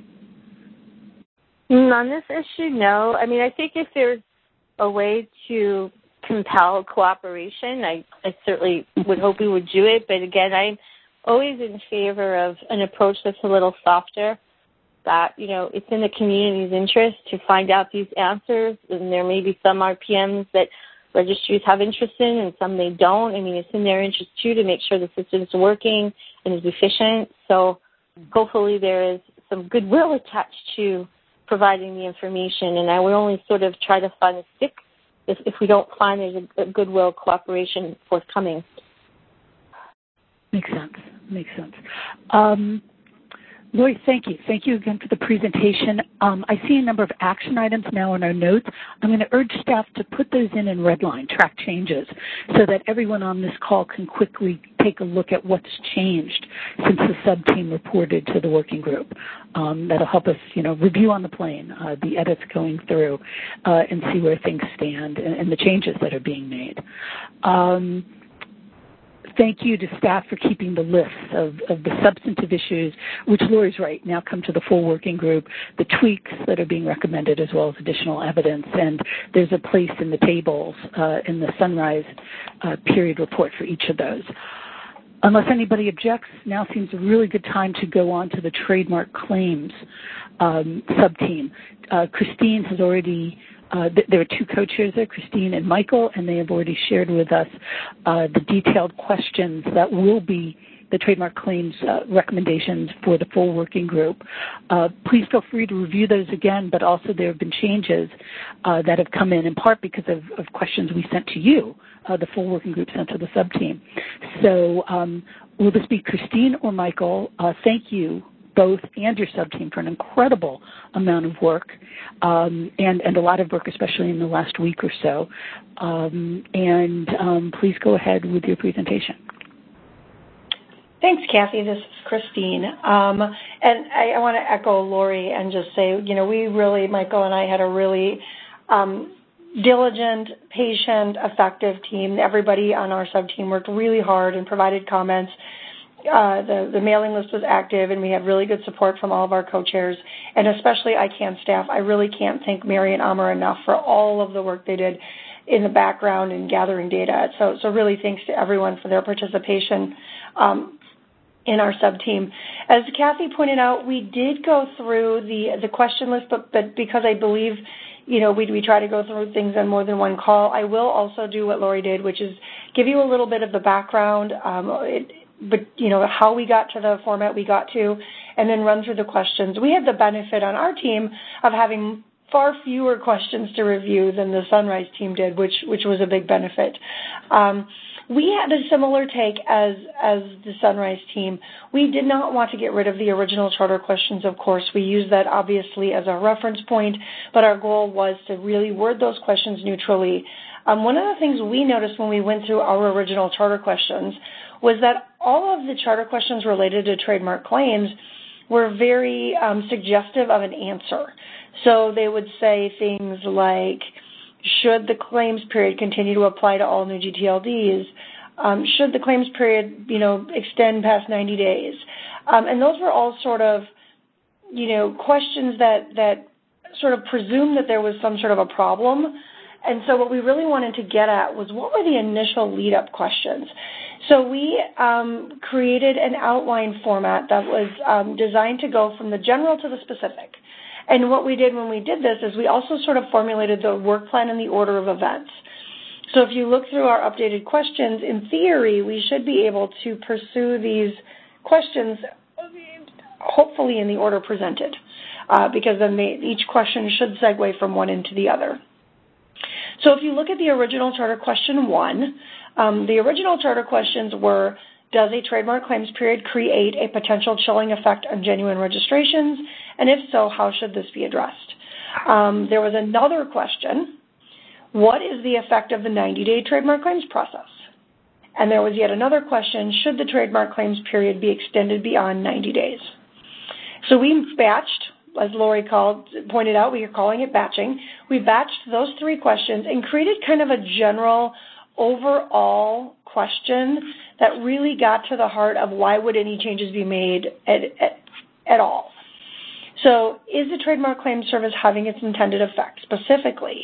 On this issue, no. I mean, I think if there's a way to compel cooperation. I certainly would hope we would do it, but again, I'm always in favor of an approach that's a little softer, that, it's in the community's interest to find out these answers, and there may be some RPMs that registries have interest in and some they don't. I mean, it's in their interest, too, to make sure the system is working and is efficient. So hopefully there is some goodwill attached to providing the information, and I would only sort of try to find a stick if we don't find there's a goodwill cooperation forthcoming. Makes sense. Lori, thank you. Thank you again for the presentation. I see a number of action items now in our notes. I'm going to urge staff to put those in redline, track changes, so that everyone on this call can quickly take a look at what's changed since the sub-team reported to the working group. That'll help us, review on the plane, the edits going through, and see where things stand and the changes that are being made. Thank you to staff for keeping the lists of the substantive issues, which Lori's right, now come to the full working group, the tweaks that are being recommended, as well as additional evidence. And there's a place in the tables in the Sunrise period report for each of those. Unless anybody objects, now seems a really good time to go on to the trademark claims sub-team. Christine has already... there are two co-chairs there, Christine and Michael, and they have already shared with us the detailed questions that will be the trademark claims recommendations for the full working group. Please feel free to review those again, but also there have been changes that have come in part because of questions we sent to you, the full working group sent to the sub-team. So will this be Christine or Michael? Thank you both and your sub-team for an incredible amount of work and a lot of work, especially in the last week or so. Please go ahead with your presentation. Thanks, Kathy. This is Christine. And I want to echo Lori and just say, we really, Michael and I, had a really diligent, patient, effective team. Everybody on our sub-team worked really hard and provided comments. The mailing list was active, and we had really good support from all of our co-chairs, and especially ICANN staff. I really can't thank Mary and Amar enough for all of the work they did in the background and gathering data. So really thanks to everyone for their participation in our sub-team. As Kathy pointed out, we did go through the question list, but because I believe we try to go through things on more than one call, I will also do what Lori did, which is give you a little bit of the background, but how we got to the format we got to, and then run through the questions. We had the benefit on our team of having far fewer questions to review than the Sunrise team did, which was a big benefit. We had a similar take as the Sunrise team. We did not want to get rid of the original charter questions, of course. We used that obviously as our reference point, but our goal was to really word those questions neutrally. One of the things we noticed when we went through our original charter questions was that all of the charter questions related to trademark claims were very suggestive of an answer. So they would say things like, should the claims period continue to apply to all new GTLDs? Should the claims period, extend past 90 days? And those were all sort of, questions that sort of presumed that there was some sort of a problem. And so what we really wanted to get at was what were the initial lead-up questions? So we created an outline format that was designed to go from the general to the specific. And what we did when we did this is we also sort of formulated the work plan in the order of events. So if you look through our updated questions, in theory, we should be able to pursue these questions hopefully in the order presented, because then each question should segue from one into the other. So if you look at the original charter question 1, the original charter questions were, does a trademark claims period create a potential chilling effect on genuine registrations? And if so, how should this be addressed? There was another question, what is the effect of the 90-day trademark claims process? And there was yet another question, should the trademark claims period be extended beyond 90 days? So we batched, as Lori pointed out, we are calling it batching. We batched those 3 questions and created kind of a general overall question that really got to the heart of why would any changes be made at all. So is the Trademark Claims Service having its intended effect? Specifically,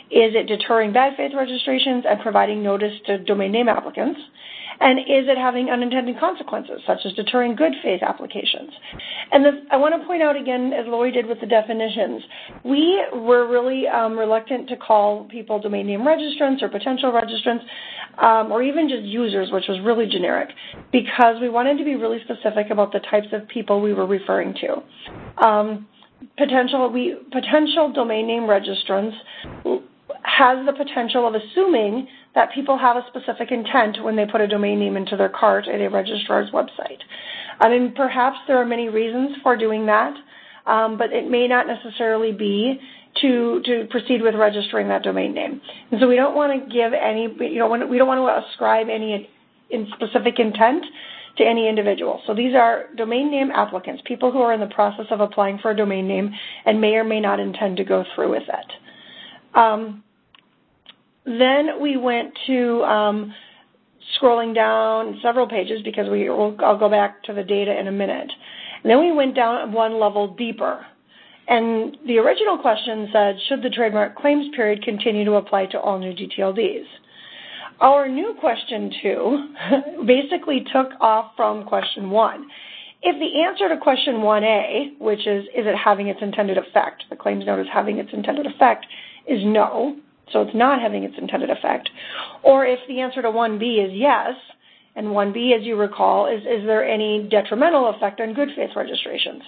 Is it deterring bad faith registrations and providing notice to domain name applicants? And is it having unintended consequences, such as deterring good faith applications? And I want to point out again, as Lori did with the definitions, we were really reluctant to call people domain name registrants or potential registrants, or even just users, which was really generic, because we wanted to be really specific about the types of people we were referring to. Potential domain name registrants has the potential of assuming that people have a specific intent when they put a domain name into their cart at a registrar's website. I mean, perhaps there are many reasons for doing that, but it may not necessarily be to proceed with registering that domain name. And so we don't want to give any, we don't want to ascribe any specific intent to any individual. So these are domain name applicants, people who are in the process of applying for a domain name and may or may not intend to go through with it. Then we went to scrolling down several pages because I'll go back to the data in a minute. And then we went down one level deeper. And the original question said, should the trademark claims period continue to apply to all new GTLDs? Our new question 2 basically took off from question 1. If the answer to question 1A, which is it having its intended effect, the claims notice having its intended effect, is no, so it's not having its intended effect, or if the answer to 1B is yes, and 1B, as you recall, is there any detrimental effect on good faith registrations?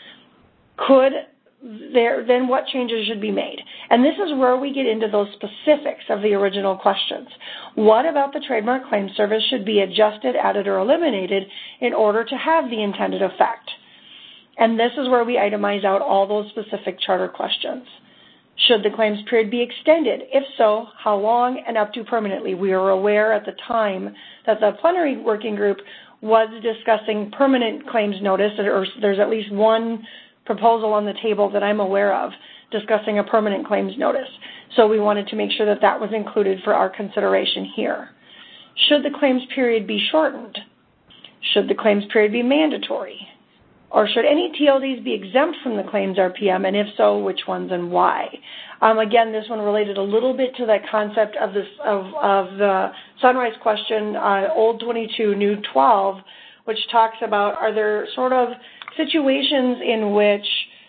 Then what changes should be made? And this is where we get into those specifics of the original questions. What about the trademark claim service should be adjusted, added, or eliminated in order to have the intended effect? And this is where we itemize out all those specific charter questions. Should the claims period be extended? If so, how long and up to permanently? We are aware at the time that the plenary working group was discussing permanent claims notice, or there's at least one proposal on the table that I'm aware of discussing a permanent claims notice. So we wanted to make sure that that was included for our consideration here. Should the claims period be shortened? Should the claims period be mandatory? Or should any TLDs be exempt from the claims RPM, and if so, which ones and why? Again, this one related a little bit to that concept of the Sunrise question, old 22, new 12, which talks about, are there sort of situations in which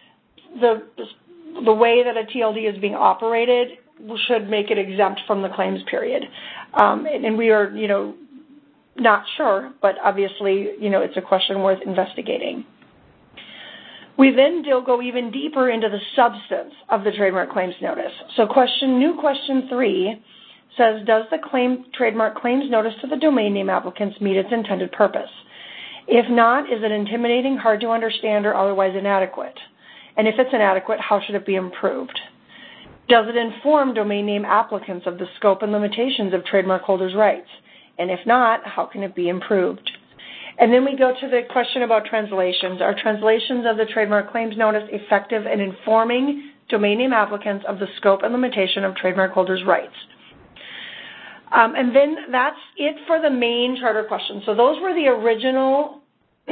the way that a TLD is being operated should make it exempt from the claims period. And we are, not sure, but obviously, it's a question worth investigating. We then go even deeper into the substance of the trademark claims notice. So new question 3 says, does the trademark claims notice to the domain name applicants meet its intended purpose? If not, is it intimidating, hard to understand, or otherwise inadequate? And if it's inadequate, how should it be improved? Does it inform domain name applicants of the scope and limitations of trademark holders' rights? And if not, how can it be improved? And then we go to the question about translations. Are translations of the trademark claims notice effective in informing domain name applicants of the scope and limitation of trademark holders' rights? And then that's it for the main charter questions. So those were the original,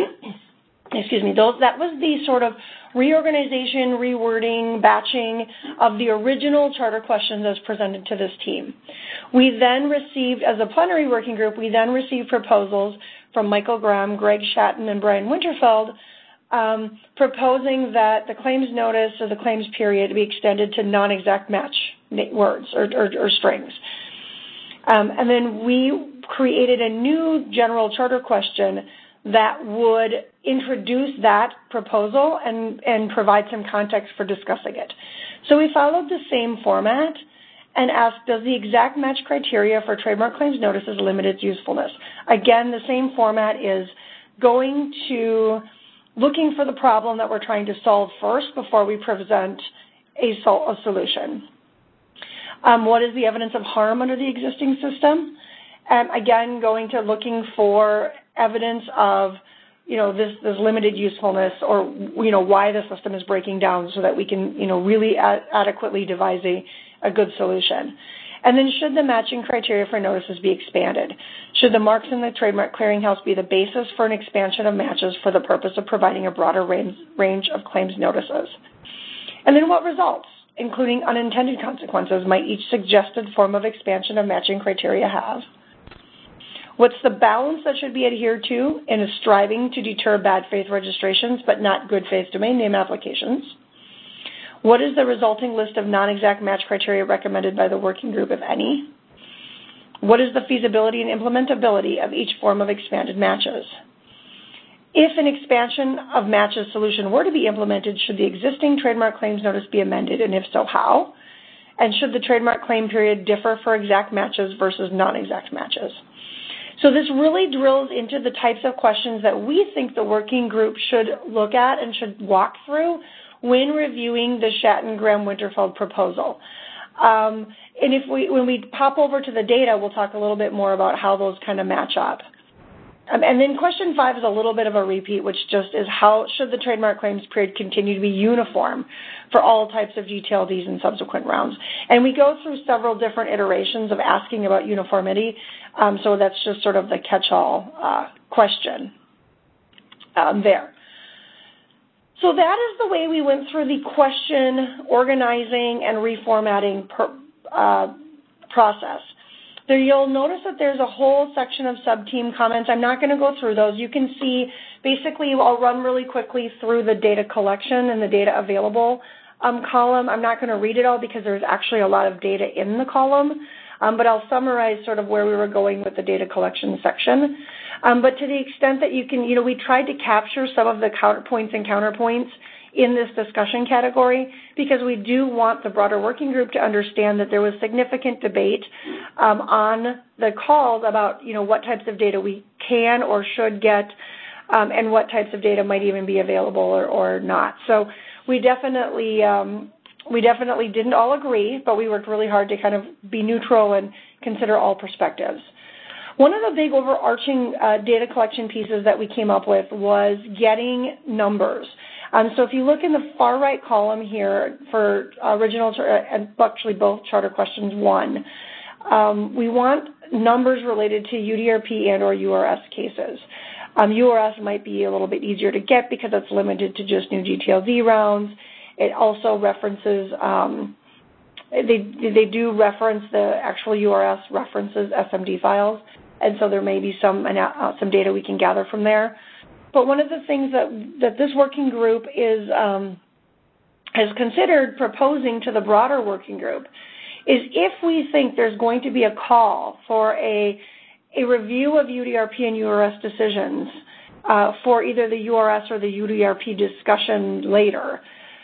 that was the sort of reorganization, rewording, batching of the original charter questions as presented to this team. We then received, as a plenary working group, proposals from Michael Graham, Greg Shatton, and Brian Winterfeld, proposing that the claims notice or the claims period be extended to non-exact match words or strings. And then we created a new general charter question that would introduce that proposal and provide some context for discussing it. So we followed the same format and asked, does the exact match criteria for trademark claims notices limit its usefulness? Again, the same format is going to looking for the problem that we're trying to solve first before we present a solution. What is the evidence of harm under the existing system? Again, going to looking for evidence of, this limited usefulness or, why the system is breaking down so that we can, really adequately devise a good solution. And then should the matching criteria for notices be expanded? Should the marks in the trademark clearinghouse be the basis for an expansion of matches for the purpose of providing a broader range of claims notices? And then what results? including unintended consequences, might each suggested form of expansion of matching criteria have? What's the balance that should be adhered to in a striving to deter bad faith registrations but not good faith domain name applications? What is the resulting list of non-exact match criteria recommended by the working group, if any? What is the feasibility and implementability of each form of expanded matches? If an expansion of matches solution were to be implemented, should the existing trademark claims notice be amended, and if so, how? And should the trademark claim period differ for exact matches versus non-exact matches? So this really drills into the types of questions that we think the working group should look at and should walk through when reviewing the Schatten-Graham-Winterfeld proposal. And when we pop over to the data, we'll talk a little bit more about how those kind of match up. And then question 5 is a little bit of a repeat, which just is how should the trademark claims period continue to be uniform for all types of GTLDs in subsequent rounds. And we go through several different iterations of asking about uniformity, so that's just sort of the catch-all question there. So that is the way we went through the question organizing and reformatting process. There you'll notice that there's a whole section of sub-team comments. I'm not going to go through those. You can see, basically, I'll run really quickly through the data collection and the data available column. I'm not going to read it all because there's actually a lot of data in the column, but I'll summarize sort of where we were going with the data collection section. But to the extent that you can, we tried to capture some of the counterpoints and counterpoints in this discussion category because we do want the broader working group to understand that there was significant debate on the calls about, what types of data we can or should get and what types of data might even be available or not. So we definitely didn't all agree, but we worked really hard to kind of be neutral and consider all perspectives. One of the big overarching data collection pieces that we came up with was getting numbers. So if you look in the far right column here for original, and actually both charter questions 1, we want numbers related to UDRP and or URS cases. URS might be a little bit easier to get because it's limited to just new GTLD rounds. It also references, they do reference the actual URS references SMD files, and so there may be some data we can gather from there. But one of the things that this working group has considered proposing to the broader working group is if we think there's going to be a call for a review of UDRP and URS decisions for either the URS or the UDRP discussion later,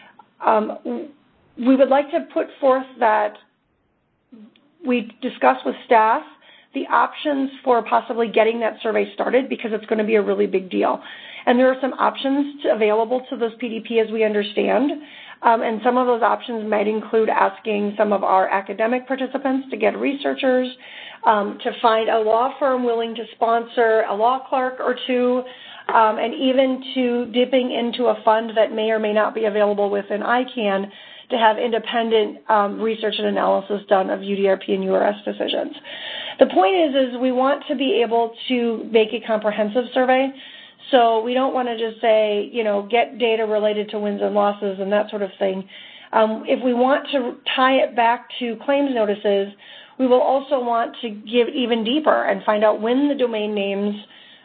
we would like to put forth that we discuss with staff the options for possibly getting that survey started because it's going to be a really big deal. And there are some options available to this PDP as we understand. And some of those options might include asking some of our academic participants to get researchers, to find a law firm willing to sponsor a law clerk or two, and even to dipping into a fund that may or may not be available within ICANN to have independent research and analysis done of UDRP and URS decisions. The point is we want to be able to make a comprehensive survey. So we don't want to just say, get data related to wins and losses and that sort of thing. If we want to tie it back to claims notices, we will also want to give even deeper and find out when the domain names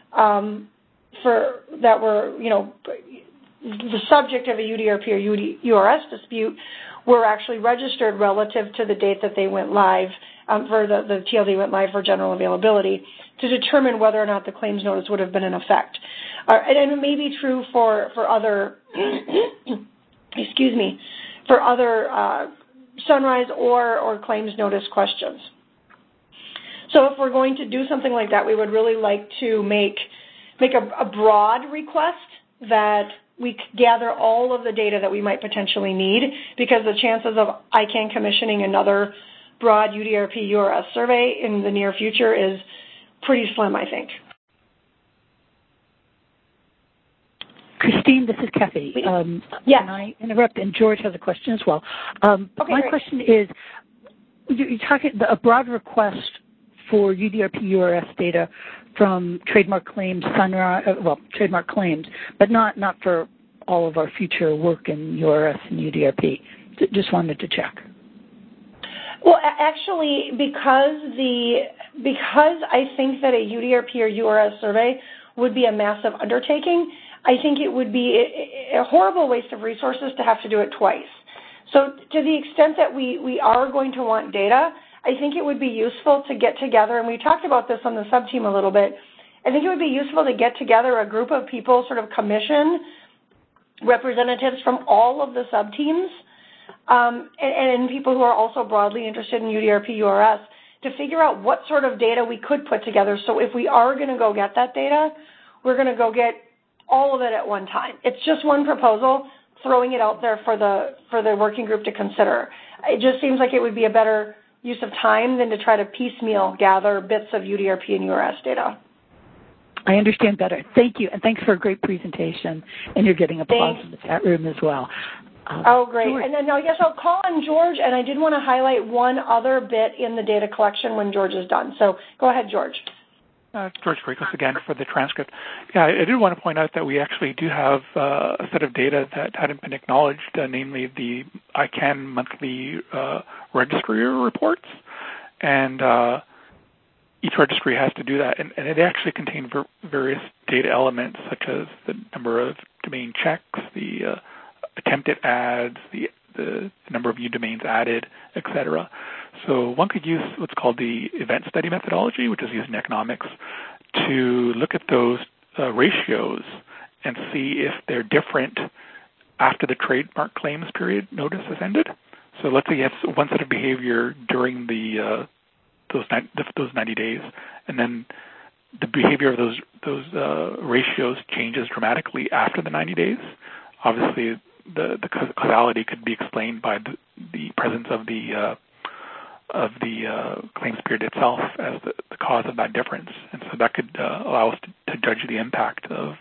that were, the subject of a UDRP or URS dispute were actually registered relative to the date that they went live, for the TLD went live for general availability, to determine whether or not the claims notice would have been in effect. And it may be true for other, for other Sunrise or claims notice questions. So if we're going to do something like that, we would really like to make a broad request that we gather all of the data that we might potentially need, because the chances of ICANN commissioning another broad UDRP URS survey in the near future is pretty slim, I think. Christine, this is Kathy. Yes. Can I interrupt? And George has a question as well. Okay, my question is, you're talking a broad request for UDRP URS data from trademark claims, trademark claims, but not for all of our future work in URS and UDRP. Just wanted to check. Well, actually, because I think that a UDRP or URS survey would be a massive undertaking, I think it would be a horrible waste of resources to have to do it twice. So to the extent that we are going to want data, I think it would be useful to get together, and we talked about this on the sub-team a little bit, I think it would be useful to get together a group of people, sort of commission representatives from all of the sub-teams, and people who are also broadly interested in UDRP, URS, to figure out what sort of data we could put together. So if we are going to go get that data, we're going to go get all of it at one time. It's just one proposal, throwing it out there for the working group to consider. It just seems like it would be a better use of time than to try to piecemeal gather bits of UDRP and URS data. I understand better. Thank you, and thanks for a great presentation. And you're getting applause in the chat room as well. Oh, great. George. And then I guess I'll call on George, and I did want to highlight one other bit in the data collection when George is done. So go ahead, George. George Krikos again for the transcript. Yeah, I did want to point out that we actually do have a set of data that hadn't been acknowledged, namely the ICANN monthly registry reports. And each registry has to do that. And it actually contains various data elements, such as the number of domain checks, the attempted ads, the number of new domains added, etc. So one could use what's called the event study methodology, which is used in economics, to look at those ratios and see if they're different after the trademark claims period notice has ended. So let's say you have one set of behavior during those 90 days, and then the behavior of those ratios changes dramatically after the 90 days. Obviously, the causality could be explained by the presence of the claims period itself as the cause of that difference, and so that could allow us to judge the impact of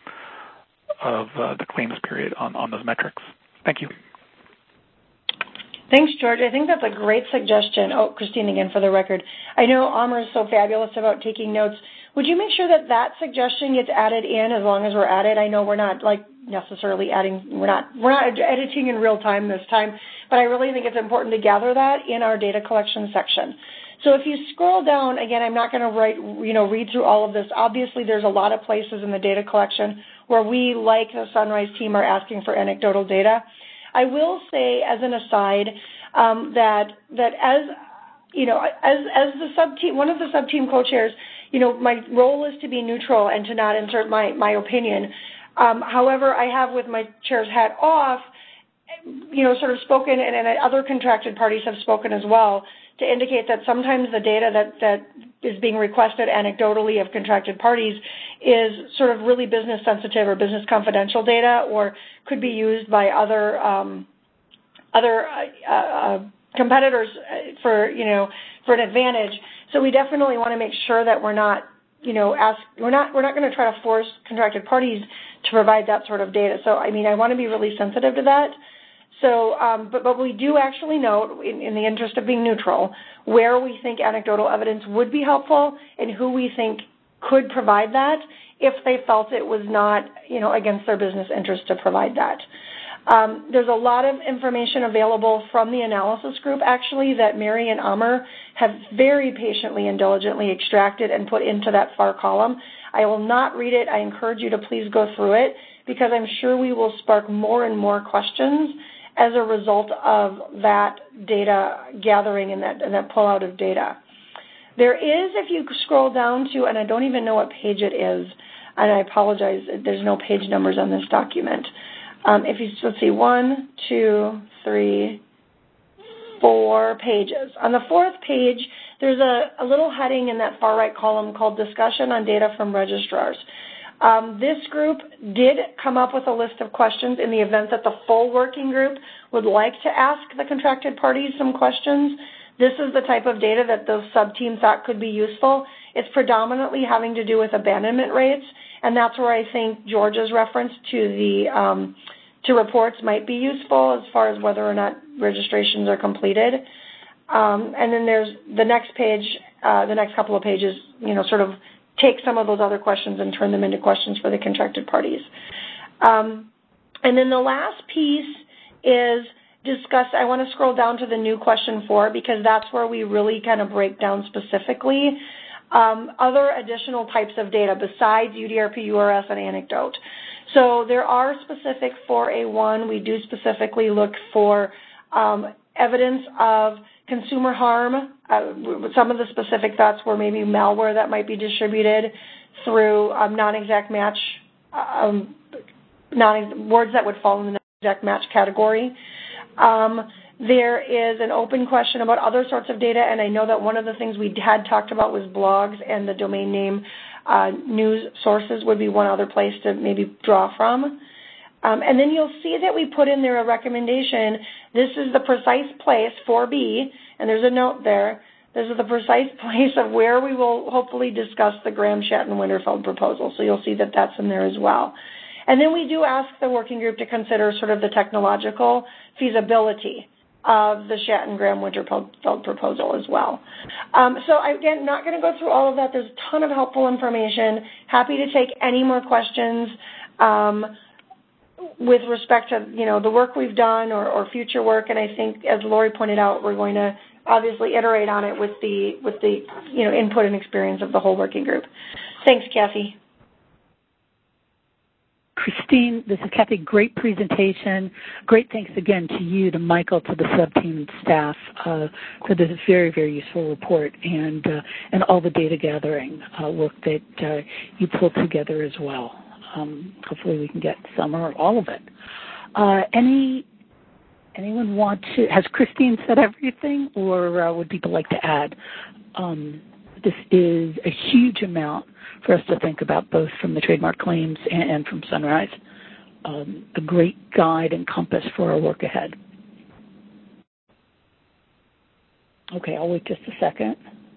the claims period on those metrics. Thank you. Thanks, George. I think that's a great suggestion. Oh, Christine again for the record. I know Amr is so fabulous about taking notes. Would you make sure that suggestion gets added in as long as we're at it? I know we're not necessarily adding, we're not editing in real time this time, but I really think it's important to gather that in our data collection section. So if you scroll down, again, I'm not going to read through all of this. Obviously, there's a lot of places in the data collection where we, like the Sunrise team, are asking for anecdotal data. I will say, as an aside, that as the sub-team, one of the sub-team co-chairs, my role is to be neutral and to not insert my opinion. However, I have, with my chair's hat off, sort of spoken, and other contracted parties have spoken as well, to indicate that sometimes the data that is being requested anecdotally of contracted parties is sort of really business sensitive or business confidential data, or could be used by other competitors for an advantage. So we definitely want to make sure that we're not we're not going to try to force contracted parties to provide that sort of data. So I want to be really sensitive to that. So, but we do actually note, in the interest of being neutral, where we think anecdotal evidence would be helpful and who we think could provide that if they felt it was not, against their business interest to provide that. There's a lot of information available from the analysis group, actually, that Mary and Amr have very patiently and diligently extracted and put into that far column. I will not read it. I encourage you to please go through it, because I'm sure we will spark more and more questions as a result of that data gathering and that pull-out of data. There is, if you scroll down to, and I don't even know what page it is, and I apologize, there's no page numbers on this document. Let's see, 1, 2, 3, 4 pages. On the fourth page, there's a little heading in that far right column called Discussion on Data from Registrars. This group did come up with a list of questions in the event that the full working group would like to ask the contracted parties some questions. This is the type of data that those sub-teams thought could be useful. It's predominantly having to do with abandonment rates, and that's where I think George's reference to to reports might be useful as far as whether or not registrations are completed. And then there's the next page, the next couple of pages, sort of take some of those other questions and turn them into questions for the contracted parties. And then the last piece is discuss, I want to scroll down to the new question 4 because that's where we really kind of break down specifically other additional types of data besides UDRP, URS, and anecdote. So there are specific for A1. We do specifically look for evidence of consumer harm. Some of the specific thoughts were maybe malware that might be distributed through non-exact match, words that would fall in the non-exact match category. There is an open question about other sorts of data, and I know that one of the things we had talked about was blogs and the domain name news sources would be one other place to maybe draw from. And then you'll see that we put in there a recommendation. This is the precise place, 4B, and there's a note there. This is the precise place of where we will hopefully discuss the Graham, Schatten, Winterfeld proposal. So you'll see that that's in there as well. And then we do ask the working group to consider sort of the technological feasibility of the Schatten, Graham, Winterfeld proposal as well. So again, not going to go through all of that. There's a ton of helpful information. Happy to take any more questions with respect to, the work we've done or future work. And I think, as Lori pointed out, we're going to obviously iterate on it with the input and experience of the whole working group. Thanks, Kathy. Christine, this is Kathy. Great presentation. Great thanks again to you, to Michael, to the sub-team and staff for this very, very useful report and all the data gathering work that you pulled together as well. Hopefully we can get some or all of it. Anyone want to, has Christine said everything, or would people like to add? This is a huge amount for us to think about, both from the trademark claims and from Sunrise. A great guide and compass for our work ahead. Okay, I'll wait just a second.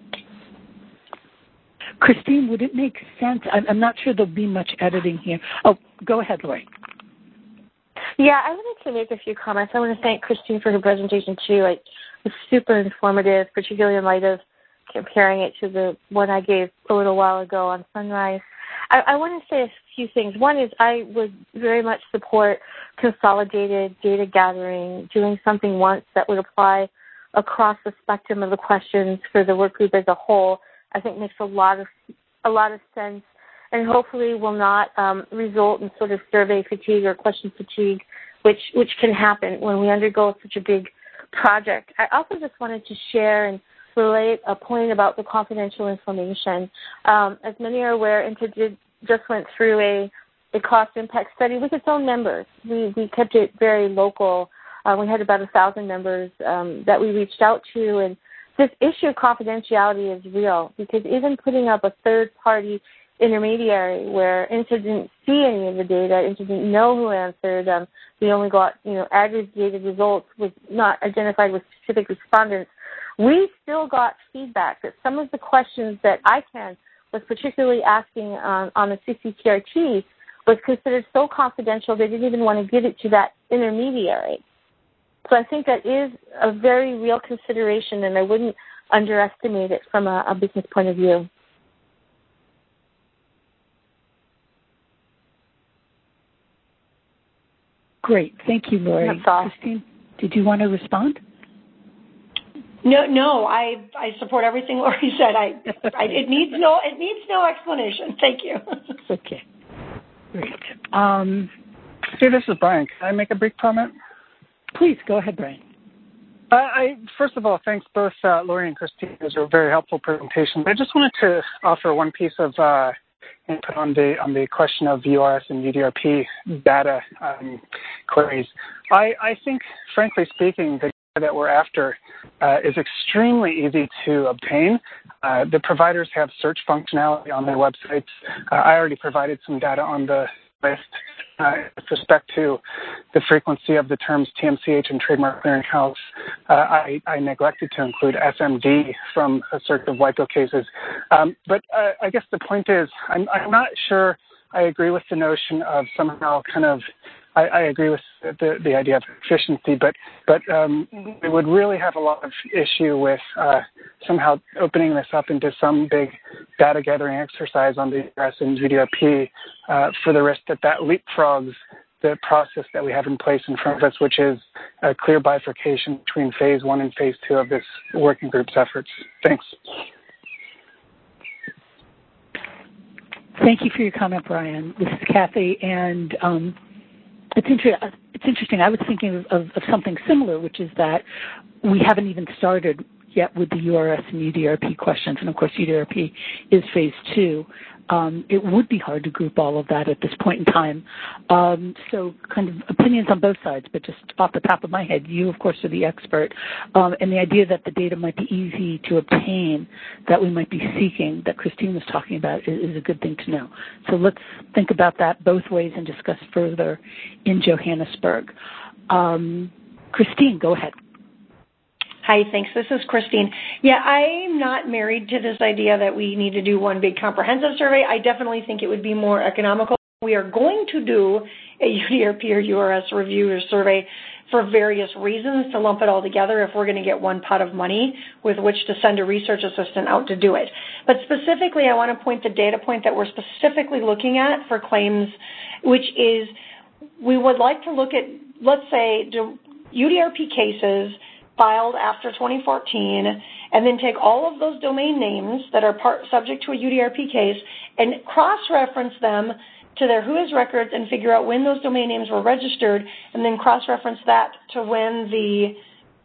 Christine, would it make sense? I'm not sure there'll be much editing here. Oh, go ahead, Lori. Yeah, I wanted to make a few comments. I want to thank Christine for her presentation, too. It was super informative, particularly in light of comparing it to the one I gave a little while ago on Sunrise. I want to say a few things. One is I would very much support consolidated data gathering, doing something once that would apply across the spectrum of the questions for the work group as a whole. I think makes a lot of sense, and hopefully will not result in sort of survey fatigue or question fatigue, which can happen when we undergo such a big project. I also just wanted to share and relate a point about the confidential information. As many are aware, INTA just went through a cost impact study with its own members. We kept it very local. We had about 1,000 members that we reached out to, and this issue of confidentiality is real, because even putting up a third-party intermediary where INTA didn't see any of the data, INTA didn't know who answered, we only got aggregated results, was not identified with specific respondents. We still got feedback that some of the questions that ICANN was particularly asking on the CCTRT was considered so confidential they didn't even want to give it to that intermediary. So I think that is a very real consideration, and I wouldn't underestimate it from a business point of view. Great. Thank you, Lori. That's all. Christine, did you want to respond? No, I support everything Lori said. It needs no explanation. Thank you. Okay. Great. Hey, this is Brian. Can I make a brief comment? Please, go ahead, Brian. First of all, thanks both Lori and Christine. Those were very helpful presentations. I just wanted to offer one piece of input on the question of URS and UDRP data queries. I think, frankly speaking, the data that we're after is extremely easy to obtain. The providers have search functionality on their websites. I already provided some data on the list with respect to the frequency of the terms TMCH and Trademark Clearinghouse. I neglected to include SMD from a search of WIPO cases. But I guess the point is, I'm not sure I agree with the notion of somehow kind of, I agree with the idea of efficiency, but we would really have a lot of issue with somehow opening this up into some big data gathering exercise on the URS and UDRP for the risk that leapfrogs the process that we have in place in front of us, which is a clear bifurcation between phase 1 and phase 2 of this working group's efforts. Thanks. Thank you for your comment, Brian. This is Kathy, and it's interesting. I was thinking of something similar, which is that we haven't even started yet with the URS and UDRP questions, and of course UDRP is phase 2. It would be hard to group all of that at this point in time. So kind of opinions on both sides, but just off the top of my head, you, of course, are the expert. And the idea that the data might be easy to obtain, that we might be seeking, that Christine was talking about, is a good thing to know. So let's think about that both ways and discuss further in Johannesburg. Christine, go ahead. Hi, thanks. This is Christine. Yeah, I'm not married to this idea that we need to do one big comprehensive survey. I definitely think it would be more economical. We are going to do a UDRP or URS review or survey for various reasons to lump it all together if we're going to get one pot of money with which to send a research assistant out to do it. But specifically, I want to point the data point that we're specifically looking at for claims, which is we would like to look at, let's say, UDRP cases filed after 2014, and then take all of those domain names that are subject to a UDRP case and cross-reference them to their WHOIS records and figure out when those domain names were registered, and then cross-reference that to when the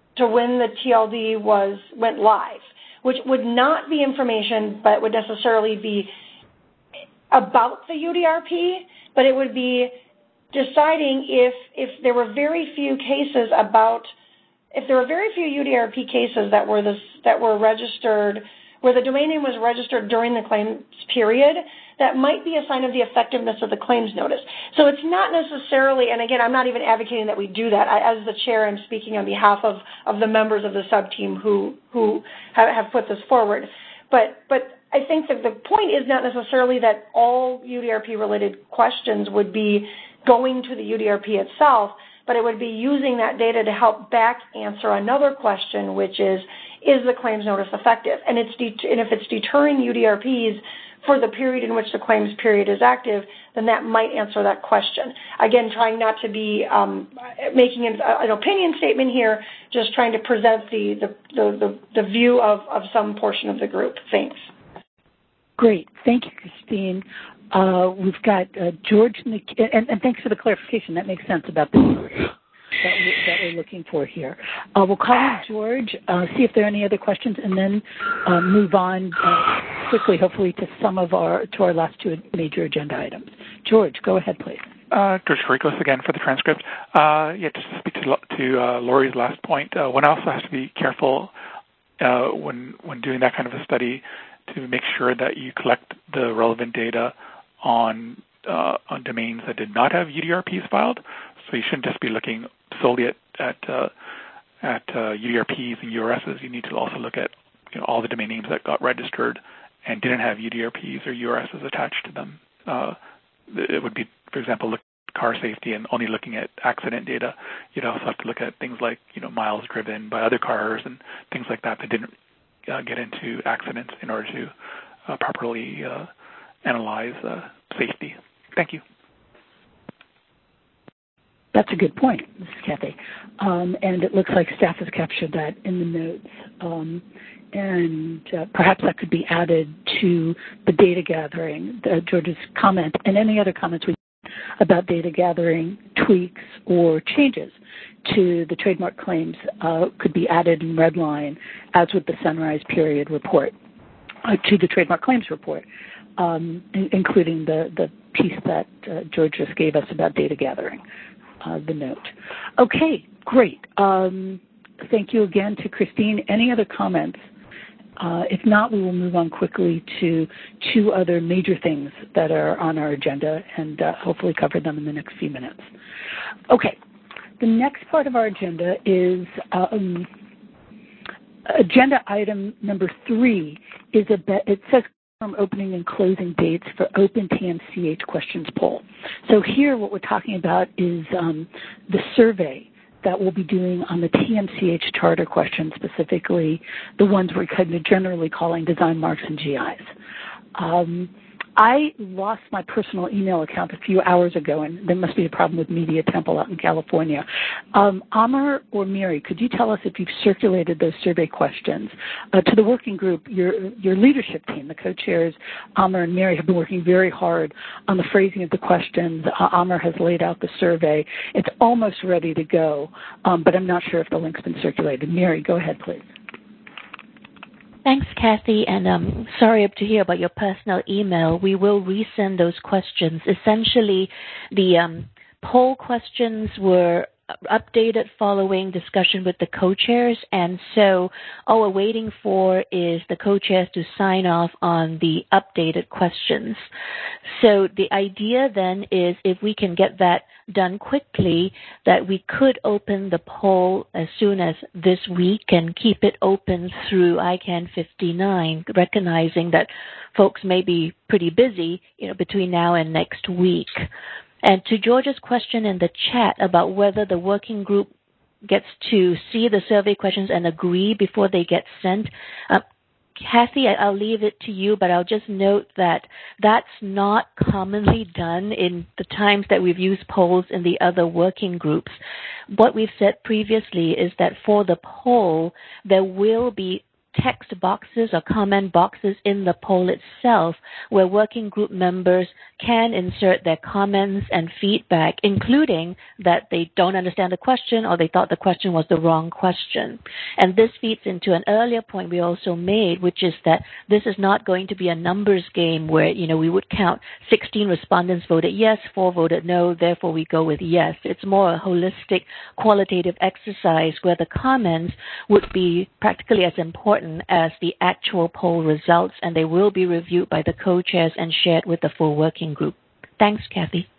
TLD went live, which would not be information, but would necessarily be about the UDRP, but it would be deciding if there were very few cases if there were very few UDRP cases that were registered, where the domain name was registered during the claims period, that might be a sign of the effectiveness of the claims notice. So it's not necessarily, and again, I'm not even advocating that we do that. As the chair, I'm speaking on behalf of the members of the sub-team who have put this forward. But I think that the point is not necessarily that all UDRP-related questions would be going to the UDRP itself, but it would be using that data to help back answer another question, which is the claims notice effective? And if it's deterring UDRPs for the period in which the claims period is active, then that might answer that question. Again, trying not to be making an opinion statement here, just trying to present the view of some portion of the group. Thanks. Great. Thank you, Christine. We've got George, and thanks for the clarification. That makes sense about the that we're looking for here. We'll call in George, see if there are any other questions, and then move on quickly, hopefully, to our last two major agenda items. George, go ahead, please. George Karikos again for the transcript. Just to speak to Lori's last point, one also has to be careful when doing that kind of a study to make sure that you collect the relevant data on domains that did not have UDRPs filed. So you shouldn't just be looking solely at UDRPs and URSs. You need to also look at all the domain names that got registered and didn't have UDRPs or URSs attached to them. It would be, for example, look at car safety and only looking at accident data. You'd also have to look at things like miles driven by other cars and things like that didn't get into accidents in order to properly analyze safety. Thank you. That's a good point, Ms. Kathy. And it looks like staff has captured that in the notes. And perhaps that could be added to the data gathering, George's comment, and any other comments we about data gathering tweaks or changes to the trademark claims could be added in red line, as with the Sunrise period report, to the trademark claims report, including the piece that George just gave us about data gathering, the note. Okay, great. Thank you again to Christine. Any other comments? If not, we will move on quickly to two other major things that are on our agenda and hopefully cover them in the next few minutes. Okay, the next part of our agenda is agenda item number 3. It says from opening and closing dates for Open TMCH questions poll. So here what we're talking about is the survey that we'll be doing on the TMCH charter questions, specifically the ones we're kind of generally calling design marks and GIs. I lost my personal email account a few hours ago, and there must be a problem with Media Temple out in California. Amar or Mary, could you tell us if you've circulated those survey questions to the working group? Your leadership team, the co-chairs, Amar and Mary, have been working very hard on the phrasing of the questions. Amar has laid out the survey. It's almost ready to go, but I'm not sure if the link's been circulated. Mary, go ahead, please. Thanks, Kathy, and sorry to hear about your personal email. We will resend those questions. Essentially, the poll questions were updated following discussion with the co-chairs, and so all we're waiting for is the co-chairs to sign off on the updated questions. So the idea then is if we can get that done quickly, that we could open the poll as soon as this week and keep it open through ICANN 59, recognizing that folks may be pretty busy, between now and next week. And to George's question in the chat about whether the working group gets to see the survey questions and agree before they get sent, Kathy, I'll leave it to you, but I'll just note that that's not commonly done in the times that we've used polls in the other working groups. What we've said previously is that for the poll, there will be text boxes or comment boxes in the poll itself where working group members can insert their comments and feedback, including that they don't understand the question or they thought the question was the wrong question. And this feeds into an earlier point we also made, which is that this is not going to be a numbers game where, we would count 16 respondents voted yes, 4 voted no, therefore we go with yes. It's more a holistic qualitative exercise where the comments would be practically as important as the actual poll results, and they will be reviewed by the co-chairs and shared with the full working group. Thanks, Kathy.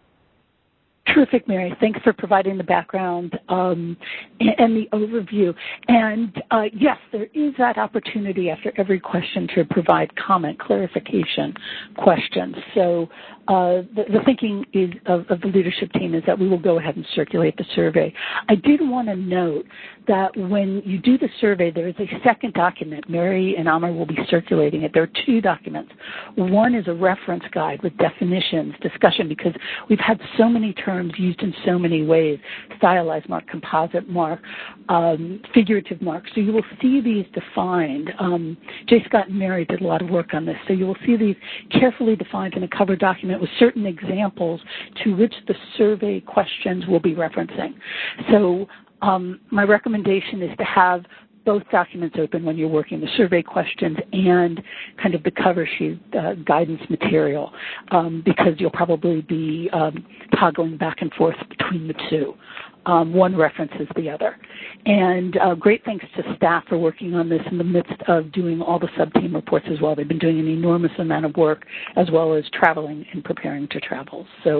Terrific, Mary. Thanks for providing the background and the overview. And yes, there is that opportunity after every question to provide comment, clarification questions. So the thinking of the leadership team is that we will go ahead and circulate the survey. I did want to note that when you do the survey, there is a second document. Mary and Amar will be circulating it. There are 2 documents. One is a reference guide with definitions, discussion, because we've had so many terms used in so many ways: stylized mark, composite mark, figurative mark. So you will see these defined. J. Scott and Mary did a lot of work on this. So you will see these carefully defined in a cover document with certain examples to which the survey questions will be referencing. So my recommendation is to have both documents open when you're working the survey questions and kind of the cover sheet guidance material, because you'll probably be toggling back and forth between the 2. One references the other. And great thanks to staff for working on this in the midst of doing all the sub-team reports as well. They've been doing an enormous amount of work as well as traveling and preparing to travel. So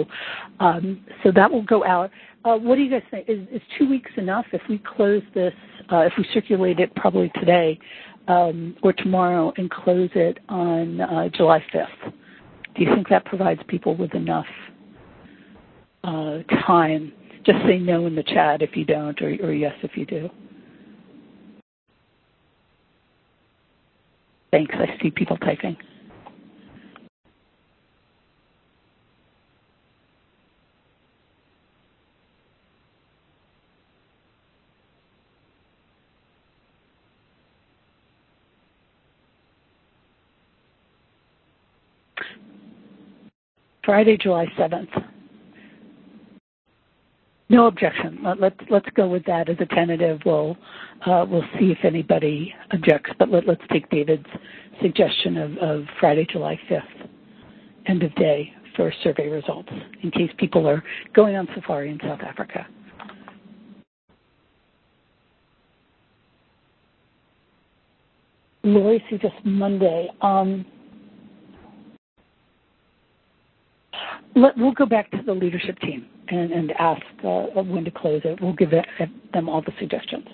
that will go out. What do you guys think? Is 2 weeks enough if we close this, if we circulate it probably today or tomorrow and close it on July 5th? Do you think that provides people with enough time? Just say no in the chat if you don't, or yes if you do. Thanks. I see people typing. Friday, July 7th. No objection. Let's go with that as a tentative. We'll see if anybody objects, but let's take David's suggestion of Friday, July 5th, end of day for survey results, in case people are going on safari in South Africa. Lori suggests Monday. We'll go back to the leadership team and ask when to close it. We'll give them all the suggestions.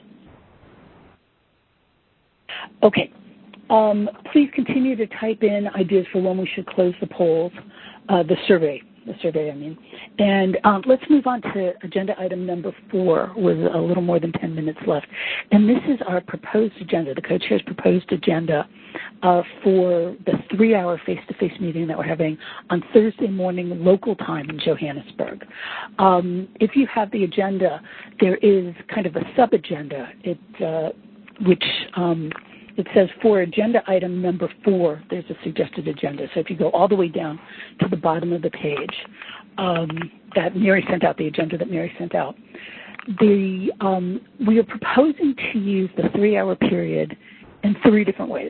Okay. Please continue to type in ideas for when we should close the polls, the survey the survey, I mean. And let's move on to agenda item number 4 with a little more than 10 minutes left. And this is our proposed agenda, the co-chair's proposed agenda for the 3-hour face-to-face meeting that we're having on Thursday morning local time in Johannesburg. If you have the agenda, there is kind of a sub-agenda, which it says for agenda item number 4, there's a suggested agenda. So if you go all the way down to the bottom of the page that Mary sent out, the agenda that Mary sent out, we are proposing to use the 3-hour period in 3 different ways.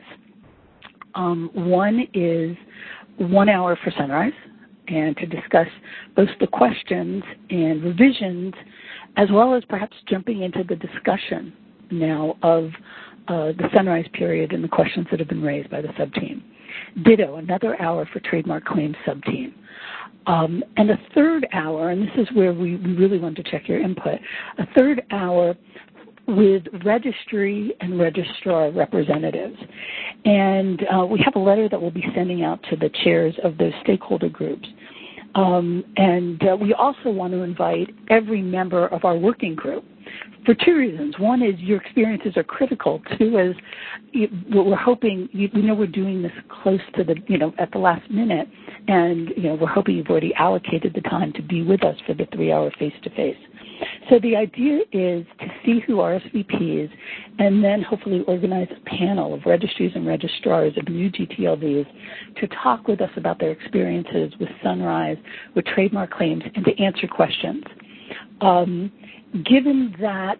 One is 1 hour for Sunrise, and to discuss both the questions and revisions, as well as perhaps jumping into the discussion now of the Sunrise period and the questions that have been raised by the subteam. Ditto, another hour for trademark claims subteam. And a third hour, and this is where we really want to check your input, a third hour with registry and registrar representatives. And we have a letter that we'll be sending out to the chairs of those stakeholder groups. And we also want to invite every member of our working group for 2 reasons. One is your experiences are critical. 2 is we're hoping, we're doing this close to the, at the last minute, and, we're hoping you've already allocated the time to be with us for the 3-hour face-to-face. So the idea is to see who RSVPs and then hopefully organize a panel of registries and registrars of new GTLVs to talk with us about their experiences with Sunrise, with trademark claims, and to answer questions. Given that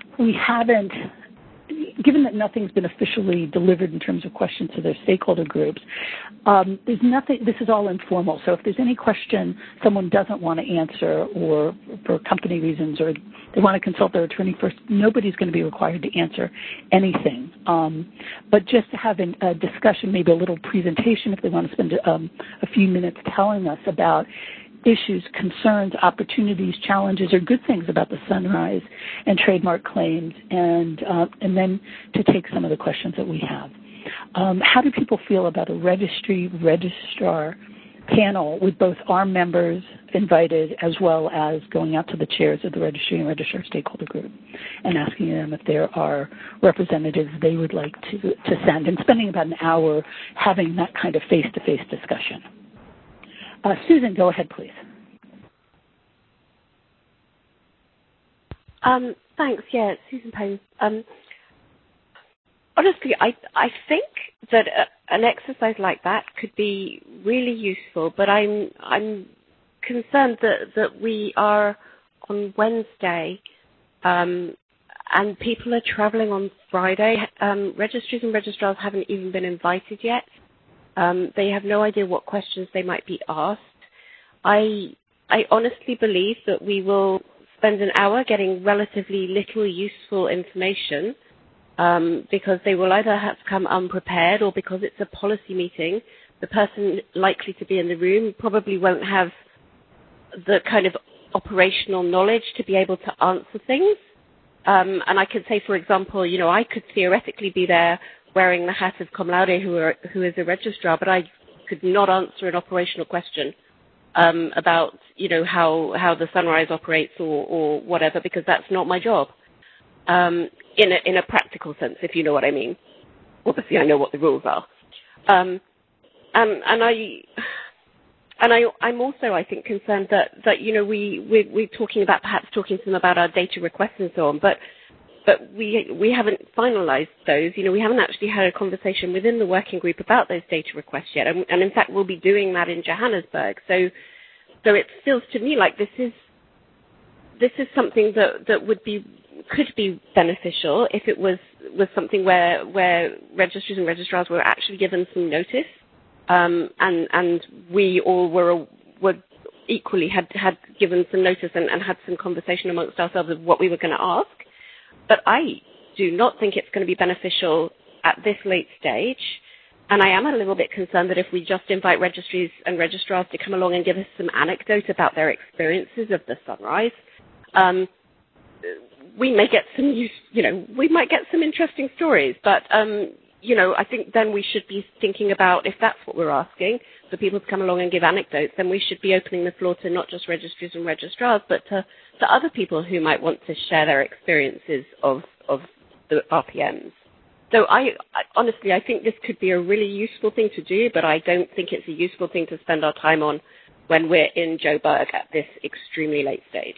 nothing's been officially delivered in terms of questions to their stakeholder groups, there's nothing, this is all informal. So if there's any question someone doesn't want to answer, or for company reasons, or they want to consult their attorney first, nobody's going to be required to answer anything. But just to have a discussion, maybe a little presentation if they want to spend a few minutes telling us about issues, concerns, opportunities, challenges, or good things about the Sunrise and trademark claims, and then to take some of the questions that we have. How do people feel about a registrar panel with both our members invited as well as going out to the chairs of the registry and registrar stakeholder group and asking them if there are representatives they would like to send, and spending about an hour having that kind of face-to-face discussion? Susan, go ahead, please. Thanks. Yeah, it's Susan Payne. Honestly, I think that an exercise like that could be really useful, but I'm concerned that we are on Wednesday and people are traveling on Friday. Registries and registrars haven't even been invited yet. They have no idea what questions they might be asked. I honestly believe that we will spend an hour getting relatively little useful information because they will either have to come unprepared, or because it's a policy meeting, the person likely to be in the room probably won't have the kind of operational knowledge to be able to answer things. And I could say, for example, I could theoretically be there wearing the hat of cum laude, who is a registrar, but I could not answer an operational question about, how the Sunrise operates or whatever, because that's not my job. In a practical sense, if you know what I mean. Obviously, I know what the rules are. I'm also, I think, concerned that we're talking about perhaps talking to them about our data requests and so on, but we haven't finalized those. We haven't actually had a conversation within the working group about those data requests yet. And in fact, we'll be doing that in Johannesburg. So it feels to me like this is something that could be beneficial if it was something where registries and registrars were actually given some notice, and we all were equally had given some notice and had some conversation amongst ourselves of what we were going to ask. But I do not think it's going to be beneficial at this late stage. And I am a little bit concerned that if we just invite registries and registrars to come along and give us some anecdote about their experiences of the Sunrise, we may get some we might get some interesting stories. But, I think then we should be thinking about, if that's what we're asking, for people to come along and give anecdotes, then we should be opening the floor to not just registries and registrars, but to other people who might want to share their experiences of the RPMs. So honestly, I think this could be a really useful thing to do, but I don't think it's a useful thing to spend our time on when we're in Joburg at this extremely late stage.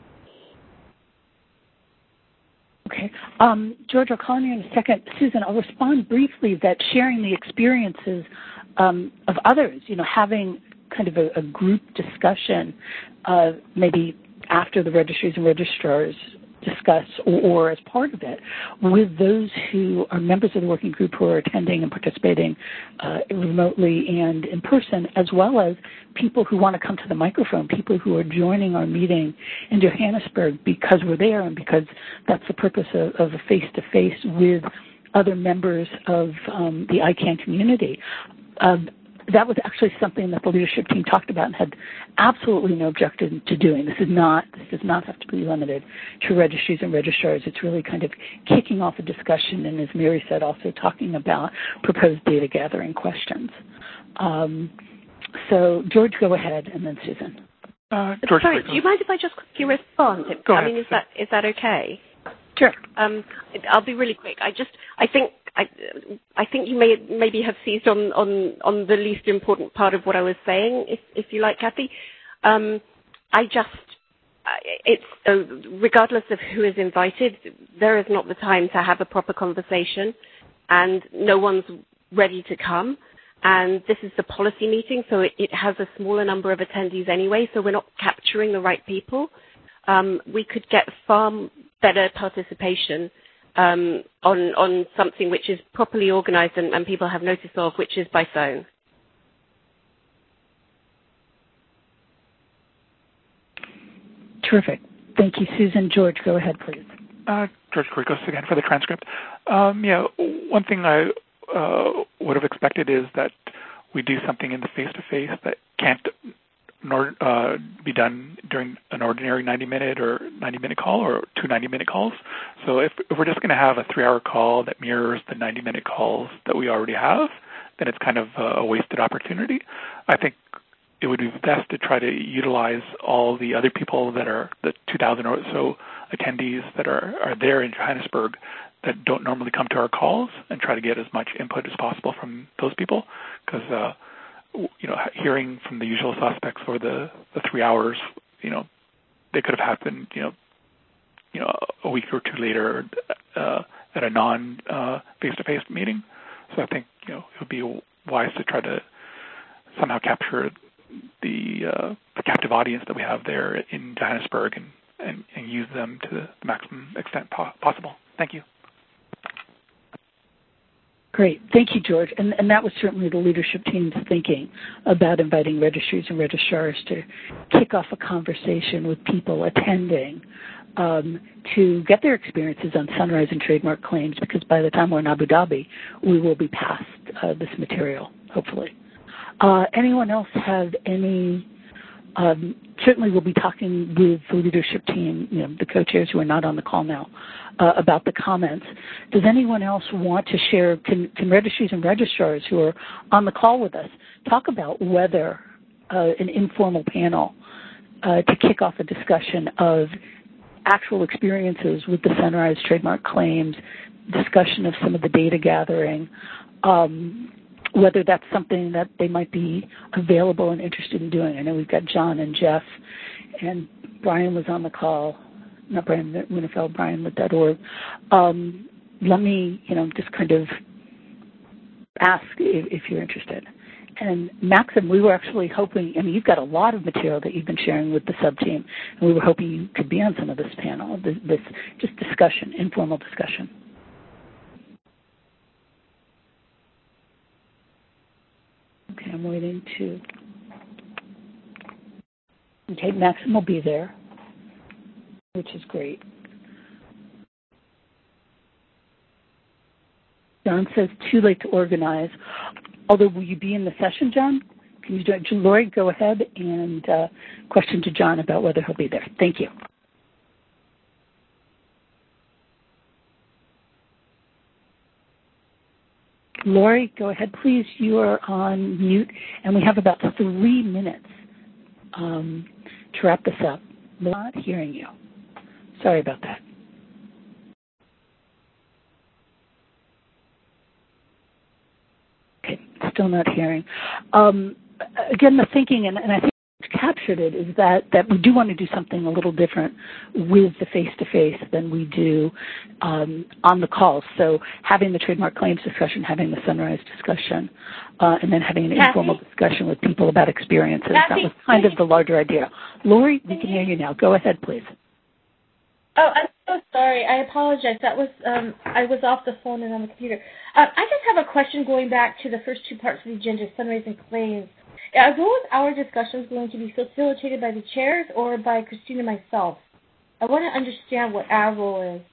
Okay. George, I'll call on you in a second. Susan, I'll respond briefly that sharing the experiences of others, having kind of a group discussion, maybe after the registries and registrars discuss or as part of it with those who are members of the working group who are attending and participating remotely and in person, as well as people who want to come to the microphone, people who are joining our meeting in Johannesburg because we're there and because that's the purpose of a face-to-face with other members of the ICANN community. That was actually something that the leadership team talked about and had absolutely no objection to doing. This does not have to be limited to registries and registrars. It's really kind of kicking off a discussion and, as Mary said, also talking about proposed data gathering questions. So, George, go ahead, and then Susan. George, sorry, do you mind if I just quickly respond? Go ahead. I mean, is that okay? Sure. I'll be really quick. I think you maybe have seized on the least important part of what I was saying, if you like, Kathy. Regardless of who is invited, there is not the time to have a proper conversation, and no one's ready to come. And this is the policy meeting, so it has a smaller number of attendees anyway, so we're not capturing the right people. We could get far better participation on something which is properly organized and people have notice of, which is by phone. Terrific. Thank you, Susan. George, go ahead, please. George Korikos again for the transcript. One thing I would have expected is that we do something in the face-to-face that can't be done during an ordinary 90-minute or 90-minute call or 2 90-minute calls. So if we're just going to have a 3-hour call that mirrors the 90-minute calls that we already have, then it's kind of a wasted opportunity. I think it would be best to try to utilize all the other people that are the 2,000 or so attendees that are there in Johannesburg that don't normally come to our calls and try to get as much input as possible from those people, because hearing from the usual suspects for the 3 hours, they could have happened, a week or two later at a non-face-to-face meeting. So I think, it would be wise to try to somehow capture the captive audience that we have there in Johannesburg and use them to the maximum extent possible. Thank you. Great. Thank you, George. And that was certainly the leadership team's thinking about inviting registries and registrars to kick off a conversation with people attending to get their experiences on Sunrise and trademark claims, because by the time we're in Abu Dhabi, we will be past this material, hopefully. Anyone else have any? Certainly we'll be talking with the leadership team, the co-chairs who are not on the call now, about the comments. Does anyone else want to share, can registries and registrars who are on the call with us talk about whether an informal panel to kick off a discussion of actual experiences with the Sunrise trademark claims, discussion of some of the data gathering, whether that's something that they might be available and interested in doing. I know we've got John and Jeff, and Brian was on the call. Not Brian Winnefeld, Brian with .org. Let me, just kind of ask if you're interested. And Maxim, we were actually hoping, you've got a lot of material that you've been sharing with the sub-team, and we were hoping you could be on some of this panel, this just discussion, informal discussion. Okay, I'm waiting to... Okay, Maxim will be there, which is great. John says too late to organize. Although, will you be in the session, John? Can you do it? Lori, go ahead and question to John about whether he'll be there. Thank you. Lori, go ahead, please. You are on mute, and we have about 3 minutes to wrap this up. I'm not hearing you. Sorry about that. Okay, still not hearing. Again, the thinking, and I think captured it, is that we do want to do something a little different with the face-to-face than we do on the calls. So having the trademark claims discussion, having the Sunrise discussion, and then having an informal discussion with people about experiences. That was kind of the larger idea. Lori, we can hear you now. Go ahead, please. Oh, I'm so sorry. I apologize. That was I was off the phone and on the computer. I just have a question going back to the first two parts of the agenda, Sunrise and claims. Are those our discussions going to be facilitated by the chairs or by Christine and myself? I want to understand what our role is.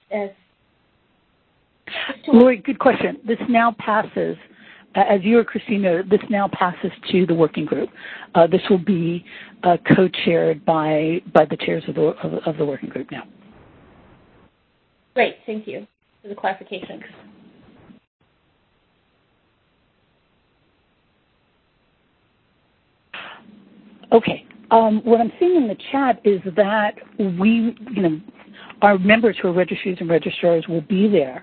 Lori, good question. This now passes, as you or Christine know, this now passes to the working group. This will be co-chaired by the chairs of the working group now. Great. Thank you for the clarification. Thanks. Okay. What I'm seeing in the chat is that our members who are registries and registrars will be there.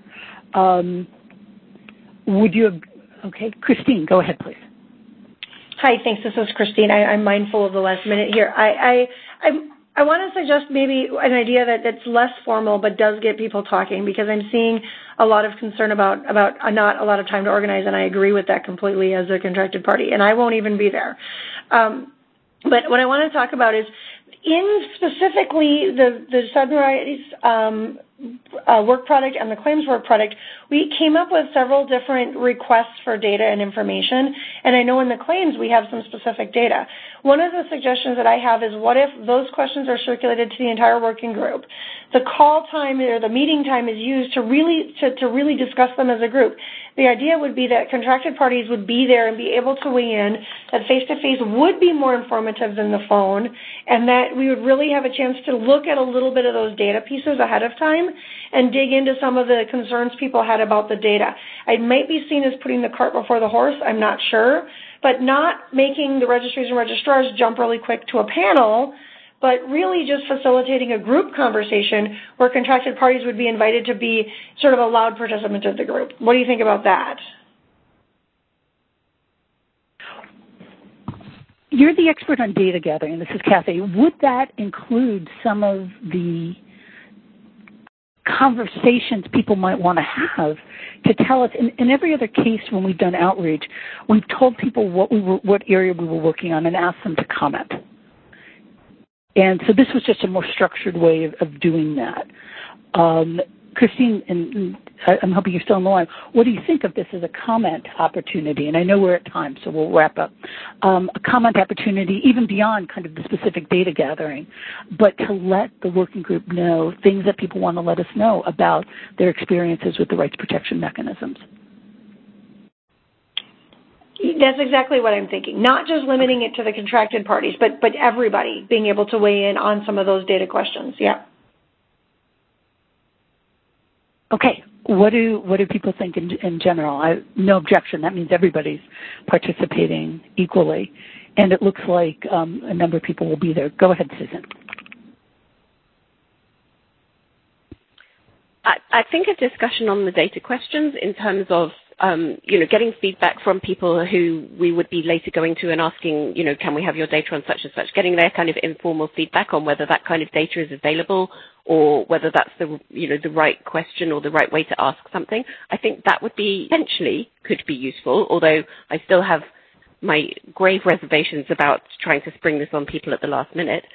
Okay, Christine, go ahead, please. Hi, thanks. This is Christine. I'm mindful of the last minute here. I want to suggest maybe an idea that's less formal but does get people talking, because I'm seeing a lot of concern about not a lot of time to organize, and I agree with that completely as a contracted party, and I won't even be there. But what I want to talk about is, in specifically the Sunrise work product and the claims work product, we came up with several different requests for data and information, and I know in the claims we have some specific data. One of the suggestions that I have is, what if those questions are circulated to the entire working group? The call time or the meeting time is used to really discuss them as a group. The idea would be that contracted parties would be there and be able to weigh in, that face-to-face would be more informative than the phone, and that we would really have a chance to look at a little bit of those data pieces ahead of time and dig into some of the concerns people had about the data. I might be seen as putting the cart before the horse, I'm not sure, but not making the registries and registrars jump really quick to a panel, but really just facilitating a group conversation where contracted parties would be invited to be sort of a loud participant of the group. What do you think about that? You're the expert on data gathering. This is Kathy. Would that include some of the conversations people might want to have to tell us? In every other case when we've done outreach, we've told people what area we were working on and asked them to comment. And so this was just a more structured way of doing that. Christine, and I'm hoping you're still on the line, what do you think of this as a comment opportunity? And I know we're at time, so we'll wrap up. A comment opportunity, even beyond kind of the specific data gathering, but to let the working group know things that people want to let us know about their experiences with the rights protection mechanisms. That's exactly what I'm thinking. Not just limiting it to the contracted parties, but everybody being able to weigh in on some of those data questions. Yeah. Okay. What do people think in general? No objection. That means everybody's participating equally, and it looks like a number of people will be there. Go ahead, Susan. I think a discussion on the data questions in terms of getting feedback from people who we would be later going to and asking, can we have your data on such and such, getting their kind of informal feedback on whether that kind of data is available or whether that's the right question or the right way to ask something. I think that would be potentially could be useful, although I still have my grave reservations about trying to spring this on people at the last minute.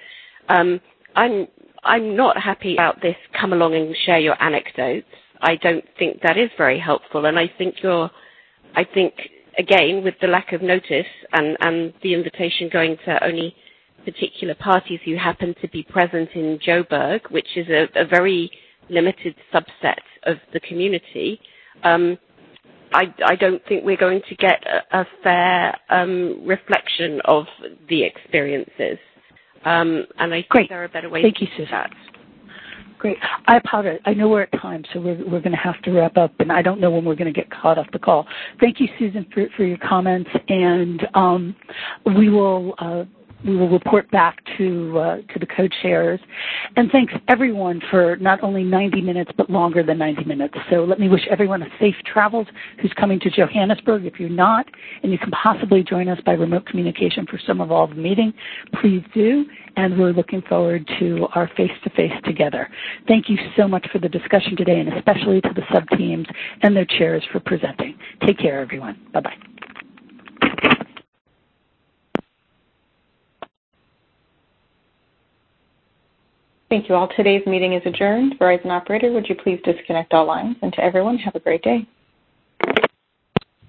I'm not happy about this come along and share your anecdotes. I don't think that is very helpful, and I think again, with the lack of notice and the invitation going to only particular parties who happen to be present in Joburg, which is a very limited subset of the community, I don't think we're going to get a fair reflection of the experiences. And I think there are better ways to do that. Great. I apologize. I know we're at time, so we're going to have to wrap up, and I don't know when we're going to get caught off the call. Thank you, Susan, for your comments, and we will report back to the co-chairs. And thanks, everyone, for not only 90 minutes, but longer than 90 minutes. So let me wish everyone a safe travels who's coming to Johannesburg. If you're not, and you can possibly join us by remote communication for some of all the meeting, please do. And we're looking forward to our face-to-face together. Thank you so much for the discussion today, and especially to the sub-teams and their chairs for presenting. Take care, everyone. Bye-bye. Thank you all. Today's meeting is adjourned. Verizon operator, would you please disconnect all lines? And to everyone, have a great day.